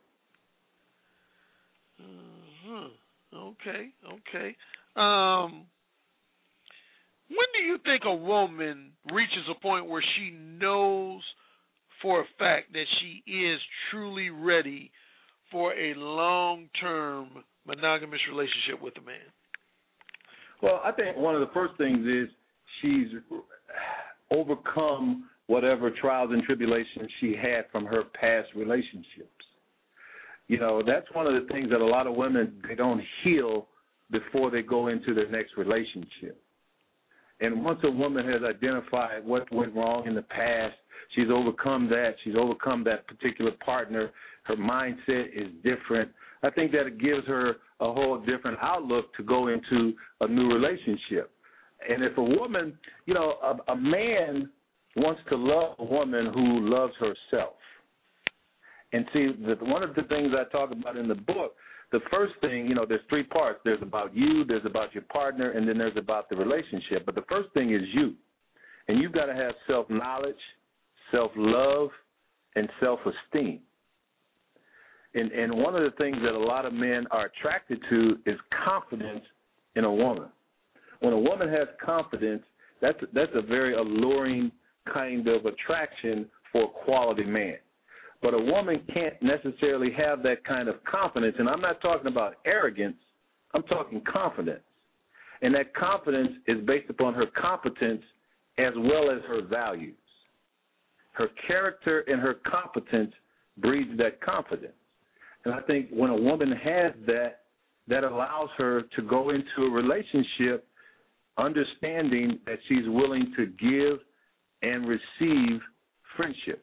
Mm-hmm. Okay, okay. Um, when do you think a woman reaches a point where she knows for a fact that she is truly ready for a long-term monogamous relationship with a man? Well, I think one of the first things is she's overcome whatever trials and tribulations she had from her past relationships. You know, that's one of the things that a lot of women, they don't heal before they go into their next relationship. And once a woman has identified what went wrong in the past, she's overcome that, she's overcome that particular partner, her mindset is different, I think that it gives her a whole different outlook to go into a new relationship. And if a woman, you know, a, a man wants to love a woman who loves herself. And see, the, one of the things I talk about in the book, the first thing, you know, there's three parts. There's about you, there's about your partner, and then there's about the relationship. But the first thing is you. And you've got to have self-knowledge, self-love, and self-esteem. And, and one of the things that a lot of men are attracted to is confidence in a woman. When a woman has confidence, that's that's a very alluring kind of attraction for a quality man. But a woman can't necessarily have that kind of confidence, and I'm not talking about arrogance, I'm talking confidence. And that confidence is based upon her competence as well as her values. Her character and her competence breeds that confidence. And I think when a woman has that, that allows her to go into a relationship understanding that she's willing to give and receive friendship.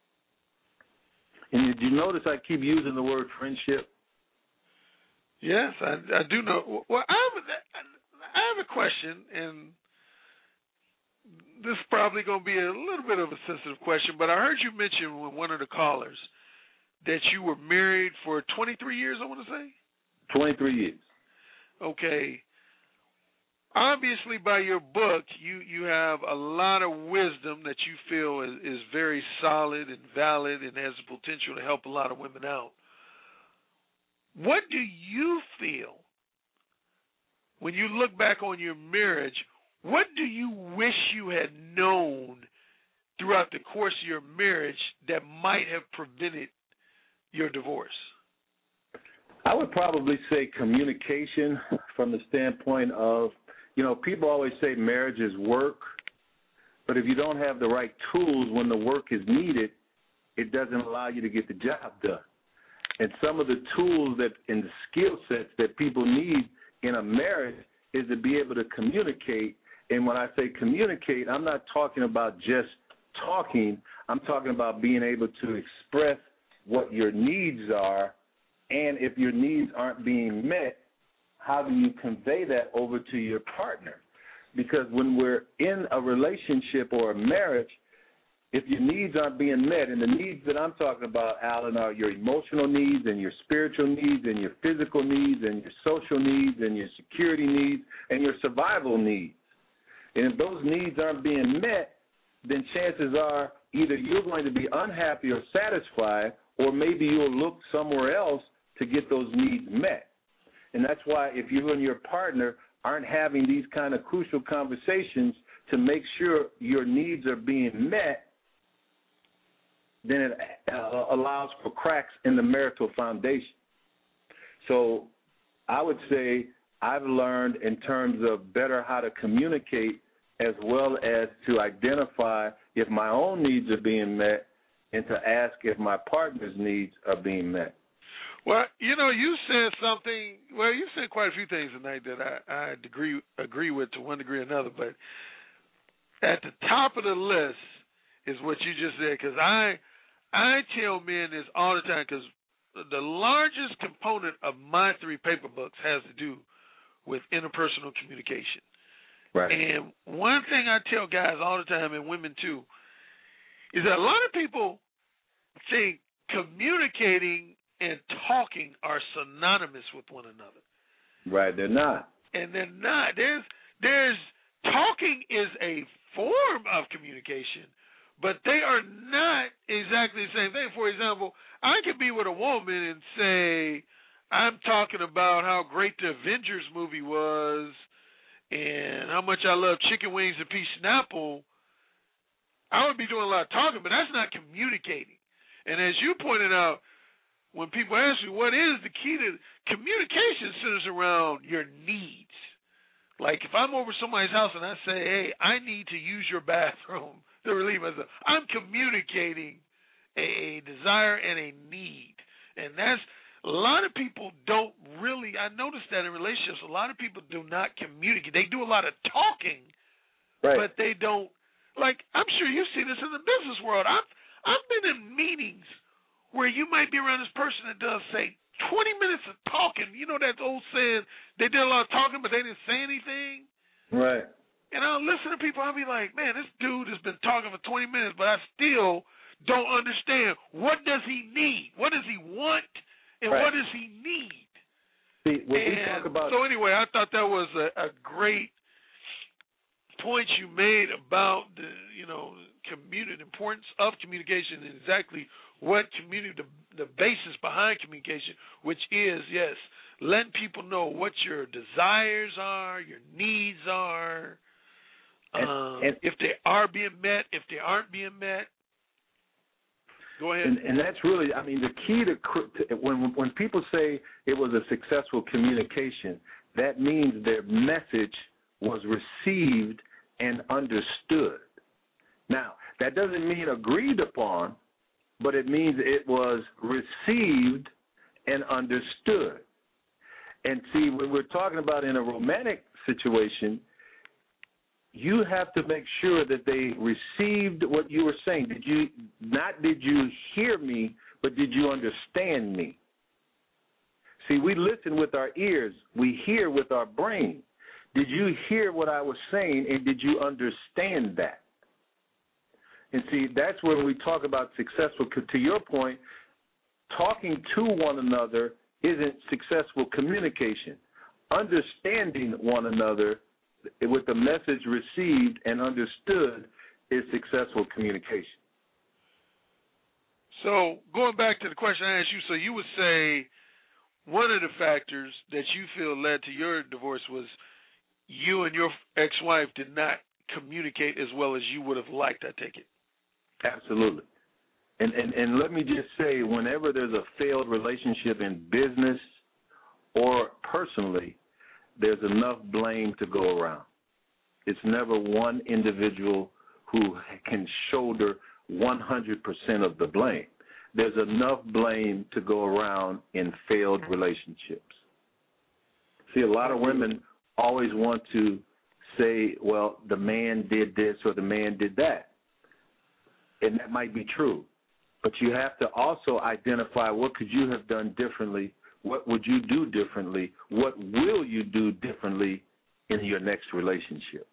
And did you notice I keep using the word friendship? Yes, I, I do know. Well, I have, I have a question, and this is probably going to be a little bit of a sensitive question, but I heard you mention with one of the callers that you were married for twenty-three years, I want to say? twenty-three years. Okay. obviously, by your book, you, you have a lot of wisdom that you feel is, is very solid and valid and has the potential to help a lot of women out. What do you feel when you look back on your marriage? What do you wish you had known throughout the course of your marriage that might have prevented your divorce? I would probably say communication from the standpoint of, you know, people always say marriage is work, but if you don't have the right tools when the work is needed, it doesn't allow you to get the job done. And some of the tools that and the skill sets that people need in a marriage is to be able to communicate. And when I say communicate, I'm not talking about just talking. I'm talking about being able to express what your needs are, and if your needs aren't being met, how do you convey that over to your partner? Because when we're in a relationship or a marriage, if your needs aren't being met, and the needs that I'm talking about, Alan, are your emotional needs and your spiritual needs and your physical needs and your social needs and your security needs and your survival needs. And if those needs aren't being met, then chances are either you're going to be unhappy or satisfied, or maybe you'll look somewhere else to get those needs met. And that's why if you and your partner aren't having these kind of crucial conversations to make sure your needs are being met, then it uh, allows for cracks in the marital foundation. So I would say I've learned in terms of better how to communicate as well as to identify if my own needs are being met and to ask if my partner's needs are being met. Well, you know, you said something, well, you said quite a few things tonight that I, I agree, agree with to one degree or another, but at the top of the list is what you just said, because I, I tell men this all the time, because the largest component of my three paper books has to do with interpersonal communication. Right. And one thing I tell guys all the time, and women too, is that a lot of people think communicating and talking are synonymous with one another. Right, they're not. And they're not. There's, there's talking is a form of communication, but they are not exactly the same thing. For example, I could be with a woman and say, I'm talking about how great the Avengers movie was and how much I love chicken wings and peach Snapple. I would be doing a lot of talking, but that's not communicating. And as you pointed out, when people ask you what is the key to communication, centers around your needs. Like if I'm over somebody's house and I say, hey, I need to use your bathroom to relieve myself, I'm communicating a, a desire and a need. And that's, a lot of people don't really, I noticed that in relationships, a lot of people do not communicate. They do a lot of talking, right, but they don't, like, I'm sure you see this in the business world. I've, I've been in meetings where you might be around this person that does, say, twenty minutes of talking. You know that old saying, they did a lot of talking, but they didn't say anything? Right. And I'll listen to people, I'll be like, man, this dude has been talking for twenty minutes, but I still don't understand. What does he need? What does he want? And right. what does he need? See, when and we talk about... So anyway, I thought that was a, a great point you made about the, you know, communi- the importance of communication and exactly what community, the, the basis behind communication, which is, yes, letting people know what your desires are, your needs are, and, um, and, if they are being met, if they aren't being met. Go ahead. And, and that's really, I mean, the key to, to when when people say it was a successful communication, that means their message was received and understood. Now, that doesn't mean agreed upon, but it means it was received and understood. And see, when we're talking about in a romantic situation, you have to make sure that they received what you were saying. Did you, not did you hear me, but did you understand me? See, we listen with our ears. We hear with our brain. Did you hear what I was saying, and did you understand that? And see, that's where we talk about successful. To your point, talking to one another isn't successful communication. Understanding one another with the message received and understood is successful communication. So going back to the question I asked you, so you would say one of the factors that you feel led to your divorce was you and your ex-wife did not communicate as well as you would have liked, I take it. Absolutely. And, and and let me just say, whenever there's a failed relationship in business or personally, there's enough blame to go around. It's never one individual who can shoulder one hundred percent of the blame. There's enough blame to go around in failed relationships. See, a lot of women always want to say, well, the man did this or the man did that. And that might be true. But you have to also identify what could you have done differently, what would you do differently, what will you do differently in your next relationship.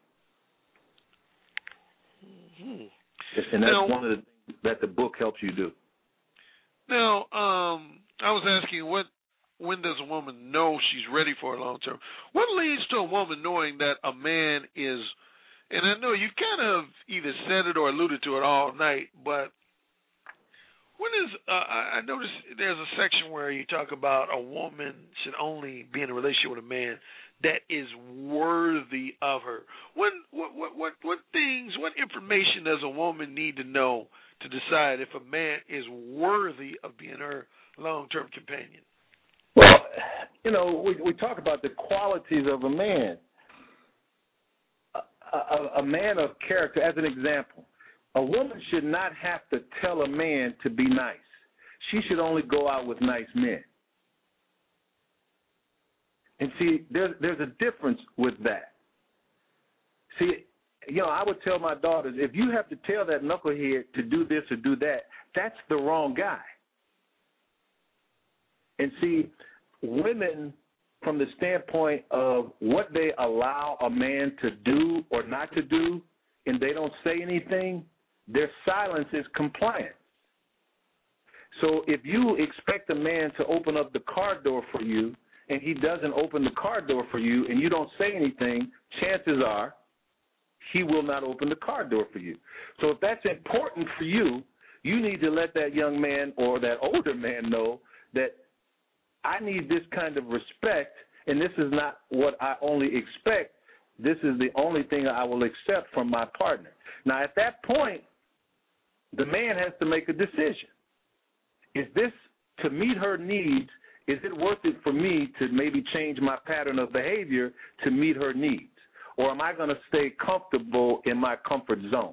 Mm-hmm. And that's now, one of the things that the book helps you do. Now, um, I was asking, what when does a woman know she's ready for a long term? What leads to a woman knowing that a man is, and I know you kind of either said it or alluded to it all night, but when is, uh, I noticed there's a section where you talk about a woman should only be in a relationship with a man that is worthy of her. When, what, what, what, what things, what information does a woman need to know to decide if a man is worthy of being her long-term companion? Well, you know, we, we talk about the qualities of a man. A, a, a man of character, as an example, a woman should not have to tell a man to be nice. She should only go out with nice men. And see, there's, there's a difference with that. See, you know, I would tell my daughters, if you have to tell that knucklehead to do this or do that, that's the wrong guy. And see, women, from the standpoint of what they allow a man to do or not to do, and they don't say anything, their silence is compliance. So if you expect a man to open up the car door for you and he doesn't open the car door for you and you don't say anything, chances are he will not open the car door for you. So if that's important for you, you need to let that young man or that older man know that I need this kind of respect, and this is not what I only expect. This is the only thing I will accept from my partner. Now, at that point, the man has to make a decision. Is this to meet her needs? Is it worth it for me to maybe change my pattern of behavior to meet her needs? Or am I going to stay comfortable in my comfort zone?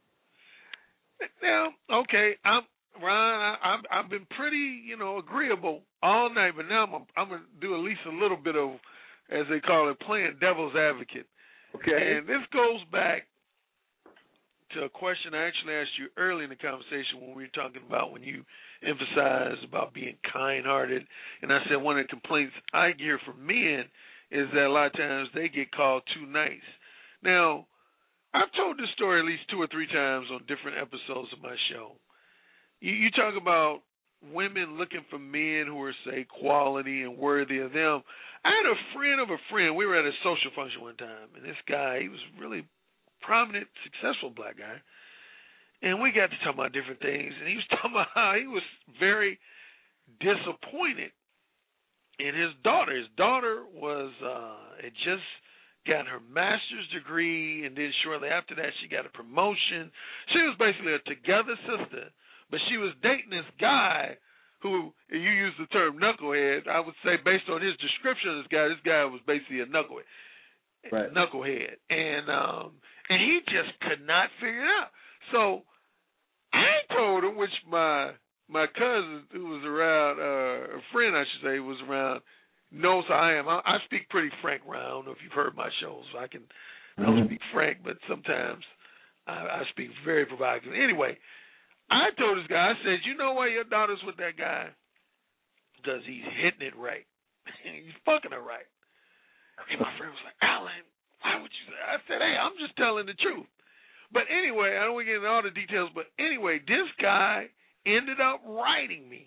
Now, okay, I'm Ron, I, I've, I've been pretty, you know, agreeable all night, but now I'm, I'm going to do at least a little bit of, as they call it, playing devil's advocate. Okay. And this goes back to a question I actually asked you early in the conversation when we were talking about when you emphasized about being kind-hearted. And I said one of the complaints I hear from men is that a lot of times they get called too nice. Now, I've told this story at least two or three times on different episodes of my show. You, you talk about women looking for men who are, say, quality and worthy of them. I had a friend of a friend. We were at a social function one time, and this guy, he was really prominent, successful black guy, and we got to talk about different things, and he was talking about how he was very disappointed in his daughter. His daughter was uh, had just got her master's degree, and then shortly after that, she got a promotion. She was basically a together sister, but she was dating this guy who, you use the term knucklehead, I would say based on his description of this guy, this guy was basically a knucklehead. Right. Knucklehead. And um and he just could not figure it out. So I told him, which my my cousin who was around, uh, a friend I should say, was around, knows how I am. I, I speak pretty frank, Ron. I don't know if you've heard my shows. I can I don't speak frank, but sometimes I, I speak very provocative. Anyway, I told this guy, I said, you know why your daughter's with that guy? Because he's hitting it right. He's fucking her right. And my friend was like, Alan, why would you say that? I said, hey, I'm just telling the truth. But anyway, I don't want to get into all the details, but anyway, this guy ended up writing me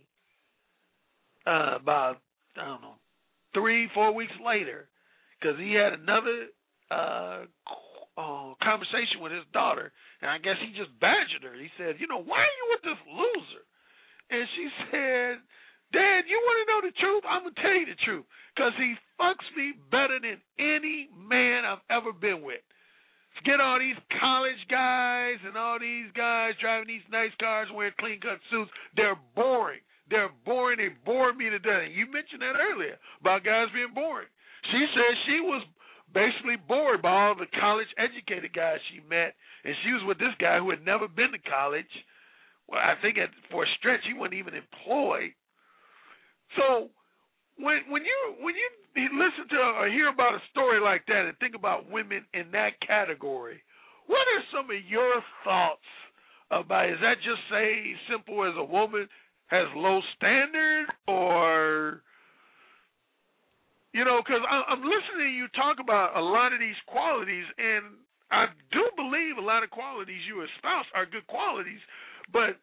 uh, about, I don't know, three, four weeks later, because he had another uh, uh, conversation with his daughter, and I guess he just badgered her. He said, you know, why are you with this loser? And she said, Dad, you want to know the truth? I'm going to tell you the truth, because he fucks me better than any man I've ever been with. Forget all these college guys and all these guys driving these nice cars wearing clean-cut suits. They're boring. They're boring. They bore me to death. And you mentioned that earlier about guys being boring. She said she was basically bored by all the college-educated guys she met, and she was with this guy who had never been to college. Well, I think at, for a stretch he wasn't even employed. So when when you when you listen to or hear about a story like that and think about women in that category, what are some of your thoughts about? Is that just say simple as a woman has low standard, or you know? Because I'm listening to you talk about a lot of these qualities, and I do believe a lot of qualities you espouse are good qualities, but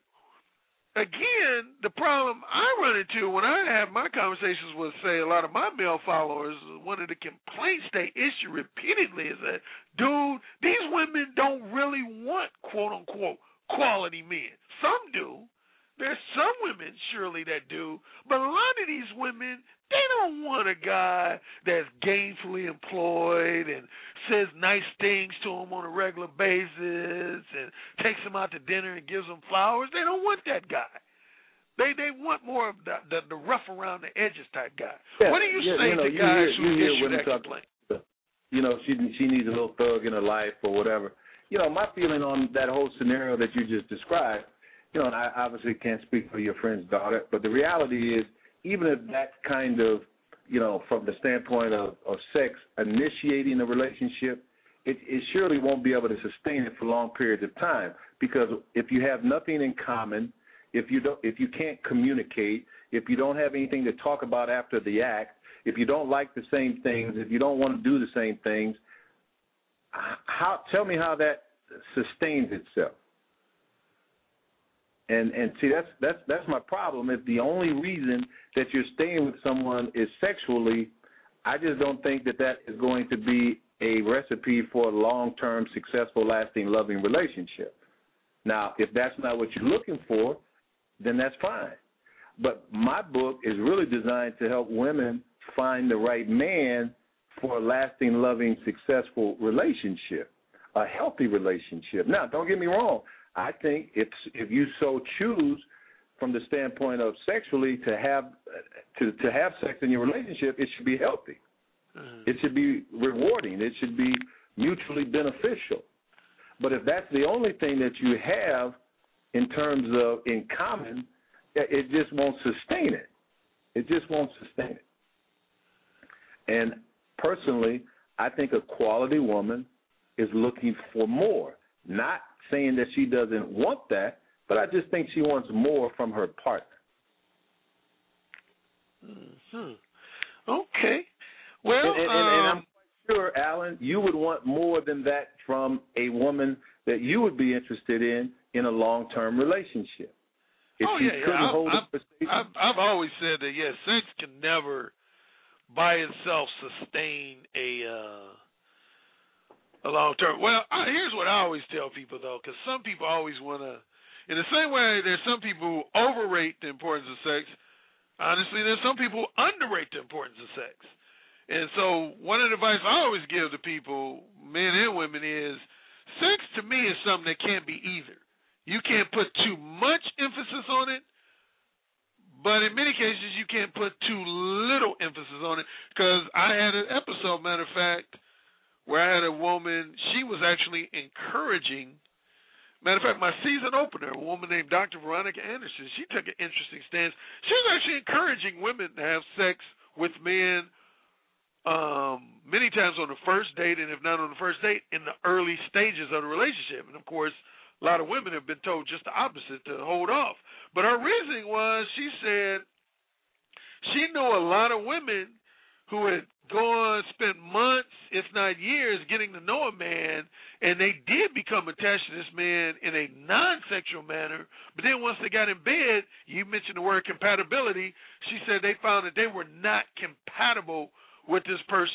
again, the problem I run into when I have my conversations with, say, a lot of my male followers, one of the complaints they issue repeatedly is that, dude, these women don't really want, quote-unquote, quality men. Some do. There's some women, surely, that do. But a lot of these women, they don't want a guy that's gainfully employed and says nice things to them on a regular basis and takes them out to dinner and gives them flowers. They don't want that guy. They they want more of the the, the rough around the edges type guy. Yeah, what do you yeah, say you know, to you guys hear, who you hear issue women that talk, complaint? You know, she she needs a little thug in her life or whatever. You know, my feeling on that whole scenario that you just described, you know, and I obviously can't speak for your friend's daughter, but the reality is, even if that kind of, you know, from the standpoint of, of sex, initiating a relationship, it, it surely won't be able to sustain it for long periods of time, because if you have nothing in common, if you don't, if you can't communicate, if you don't have anything to talk about after the act, if you don't like the same things, if you don't want to do the same things, how? Tell me how that sustains itself. And and see, that's that's that's my problem. If the only reason that you're staying with someone is sexually, I just don't think that that is going to be a recipe for a long-term, successful, lasting, loving relationship. Now, if that's not what you're looking for, then that's fine. But my book is really designed to help women find the right man for a lasting, loving, successful relationship, a healthy relationship. Now, don't get me wrong. I think if if you so choose, from the standpoint of sexually, to have to to have sex in your relationship, it should be healthy. Mm-hmm. It should be rewarding. It should be mutually beneficial. But if that's the only thing that you have in terms of in common, it just won't sustain it. It just won't sustain it. And personally, I think a quality woman is looking for more, not saying that she doesn't want that, but I just think she wants more from her partner. Mm-hmm. Okay. Well, and, and, um, and I'm quite sure, Alan, you would want more than that from a woman that you would be interested in in a long-term relationship. If oh, she yeah, couldn't yeah. hold I've, it I've, I've, I've always said that, yes, sex can never by itself sustain a uh, a long term. Well, I, here's what I always tell people, though, because some people always want to, in the same way there's some people who overrate the importance of sex, honestly, there's some people who underrate the importance of sex. And so one of the advice I always give to people, men and women, is sex to me is something that can't be either. You can't put too much emphasis on it, but in many cases you can't put too little emphasis on it, because I had an episode, matter of fact, where I had a woman, she was actually encouraging, matter of fact, my season opener, a woman named Doctor Veronica Anderson, she took an interesting stance. She was actually encouraging women to have sex with men um, many times on the first date, and if not on the first date, in the early stages of the relationship. And, of course, a lot of women have been told just the opposite, to hold off. But her reasoning was, she said she knew a lot of women who had gone, spent months, if not years, getting to know a man, and they did become attached to this man in a non-sexual manner, but then once they got in bed, you mentioned the word compatibility, she said they found that they were not compatible with this person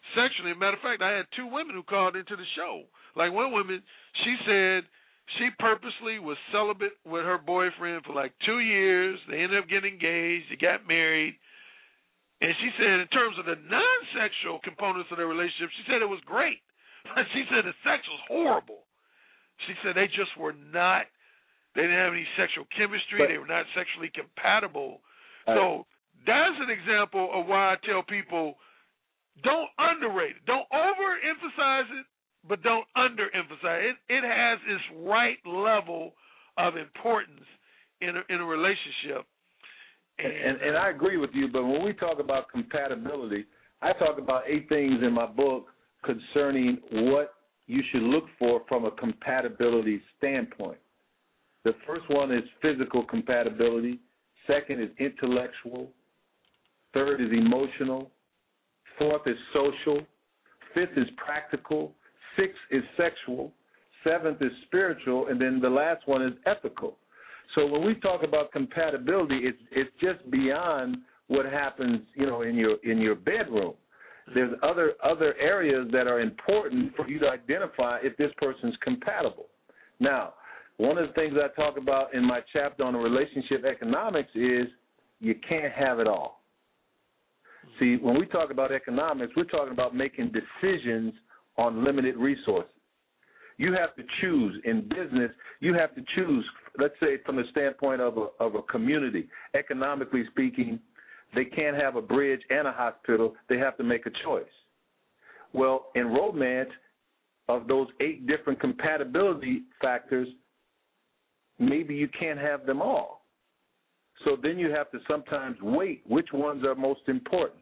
sexually. As a matter of fact, I had two women who called into the show. Like one woman, she said she purposely was celibate with her boyfriend for like two years. They ended up getting engaged. They got married. And she said in terms of the non-sexual components of their relationship, she said it was great. But she said the sex was horrible. She said they just were not, they didn't have any sexual chemistry. But, they were not sexually compatible. Uh, so that's an example of why I tell people, don't underrate it. Don't overemphasize it, but don't underemphasize it. It, it has its right level of importance in a, in a relationship. And, and, and I agree with you, but when we talk about compatibility, I talk about eight things in my book concerning what you should look for from a compatibility standpoint. The first one is physical compatibility. Second is intellectual. Third is emotional. Fourth is social. Fifth is practical. Sixth is sexual. Seventh is spiritual. And then the last one is ethical. So when we talk about compatibility, it's it's just beyond what happens, you know, in your in your bedroom. There's other other areas that are important for you to identify if this person's compatible. Now, one of the things I talk about in my chapter on relationship economics is you can't have it all. See, when we talk about economics, we're talking about making decisions on limited resources. You have to choose in business. You have to choose, let's say, from the standpoint of a, of a community. Economically speaking, they can't have a bridge and a hospital. They have to make a choice. Well, in romance, of those eight different compatibility factors, maybe you can't have them all. So then you have to sometimes weight which ones are most important.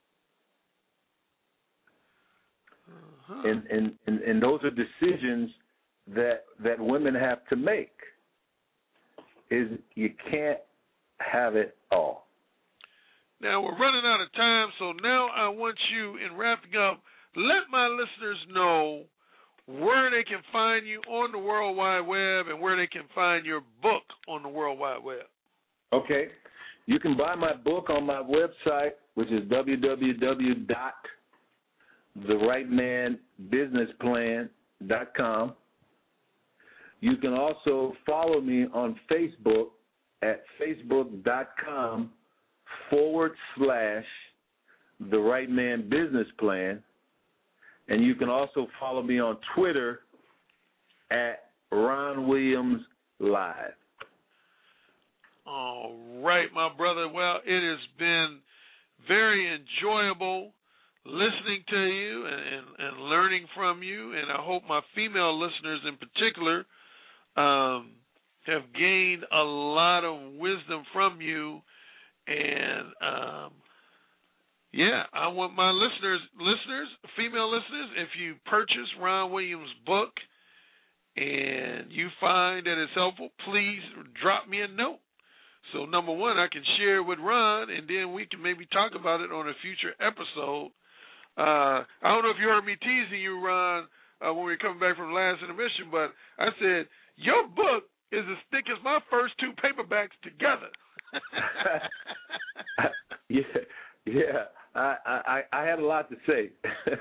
Uh-huh. And, and, and, and those are decisions that that women have to make, is you can't have it all. Now, we're running out of time, so now I want you, in wrapping up, let my listeners know where they can find you on the World Wide Web and where they can find your book on the World Wide Web. Okay. You can buy my book on my website, which is w w w dot the right man business plan dot com. You can also follow me on Facebook at facebook.com forward slash the right man business plan. And you can also follow me on Twitter at Ron Williams Live. All right, my brother. Well, it has been very enjoyable listening to you and, and, and learning from you, and I hope my female listeners in particular um, have gained a lot of wisdom from you. And, um, yeah, I want my listeners, listeners, female listeners, if you purchase Ron Williams' book and you find that it's helpful, please drop me a note. So, number one, I can share it with Ron, and then we can maybe talk about it on a future episode. Uh, I don't know if you heard me teasing you, Ron, uh, when we were coming back from the last intermission, but I said, your book is as thick as my first two paperbacks together. yeah, yeah. I, I I had a lot to say.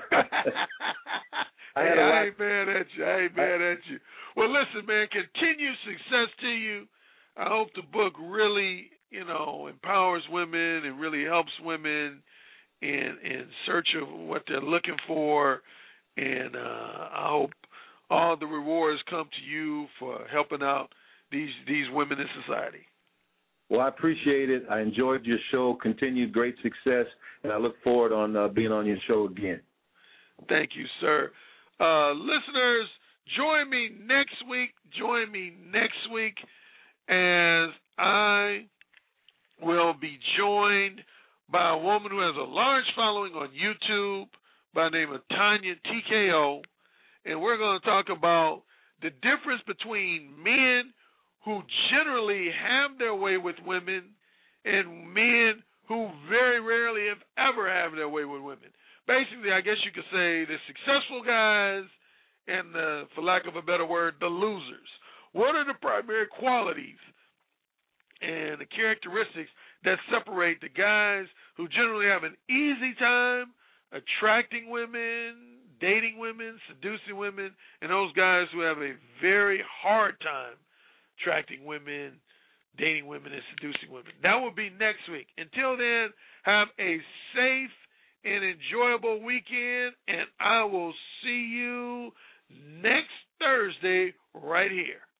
I, hey, had a lot. I ain't mad at you. I ain't mad at you. Well, listen, man, continued success to you. I hope the book really, you know, empowers women and really helps women in in search of what they're looking for. And uh, I hope all the rewards come to you for helping out these these women in society. Well, I appreciate it. I enjoyed your show. Continued great success, and I look forward on uh, being on your show again. Thank you, sir. Uh, listeners, join me next week. Join me next week as I will be joined by a woman who has a large following on YouTube by the name of Tanya T K O, and we're going to talk about the difference between men who generally have their way with women and men who very rarely, if ever, have their way with women. Basically, I guess you could say the successful guys and, the, for lack of a better word, the losers. What are the primary qualities and the characteristics that separate the guys who generally have an easy time attracting women, dating women, seducing women, and those guys who have a very hard time attracting women, dating women, and seducing women. That will be next week. Until then, have a safe and enjoyable weekend, and I will see you next Thursday right here.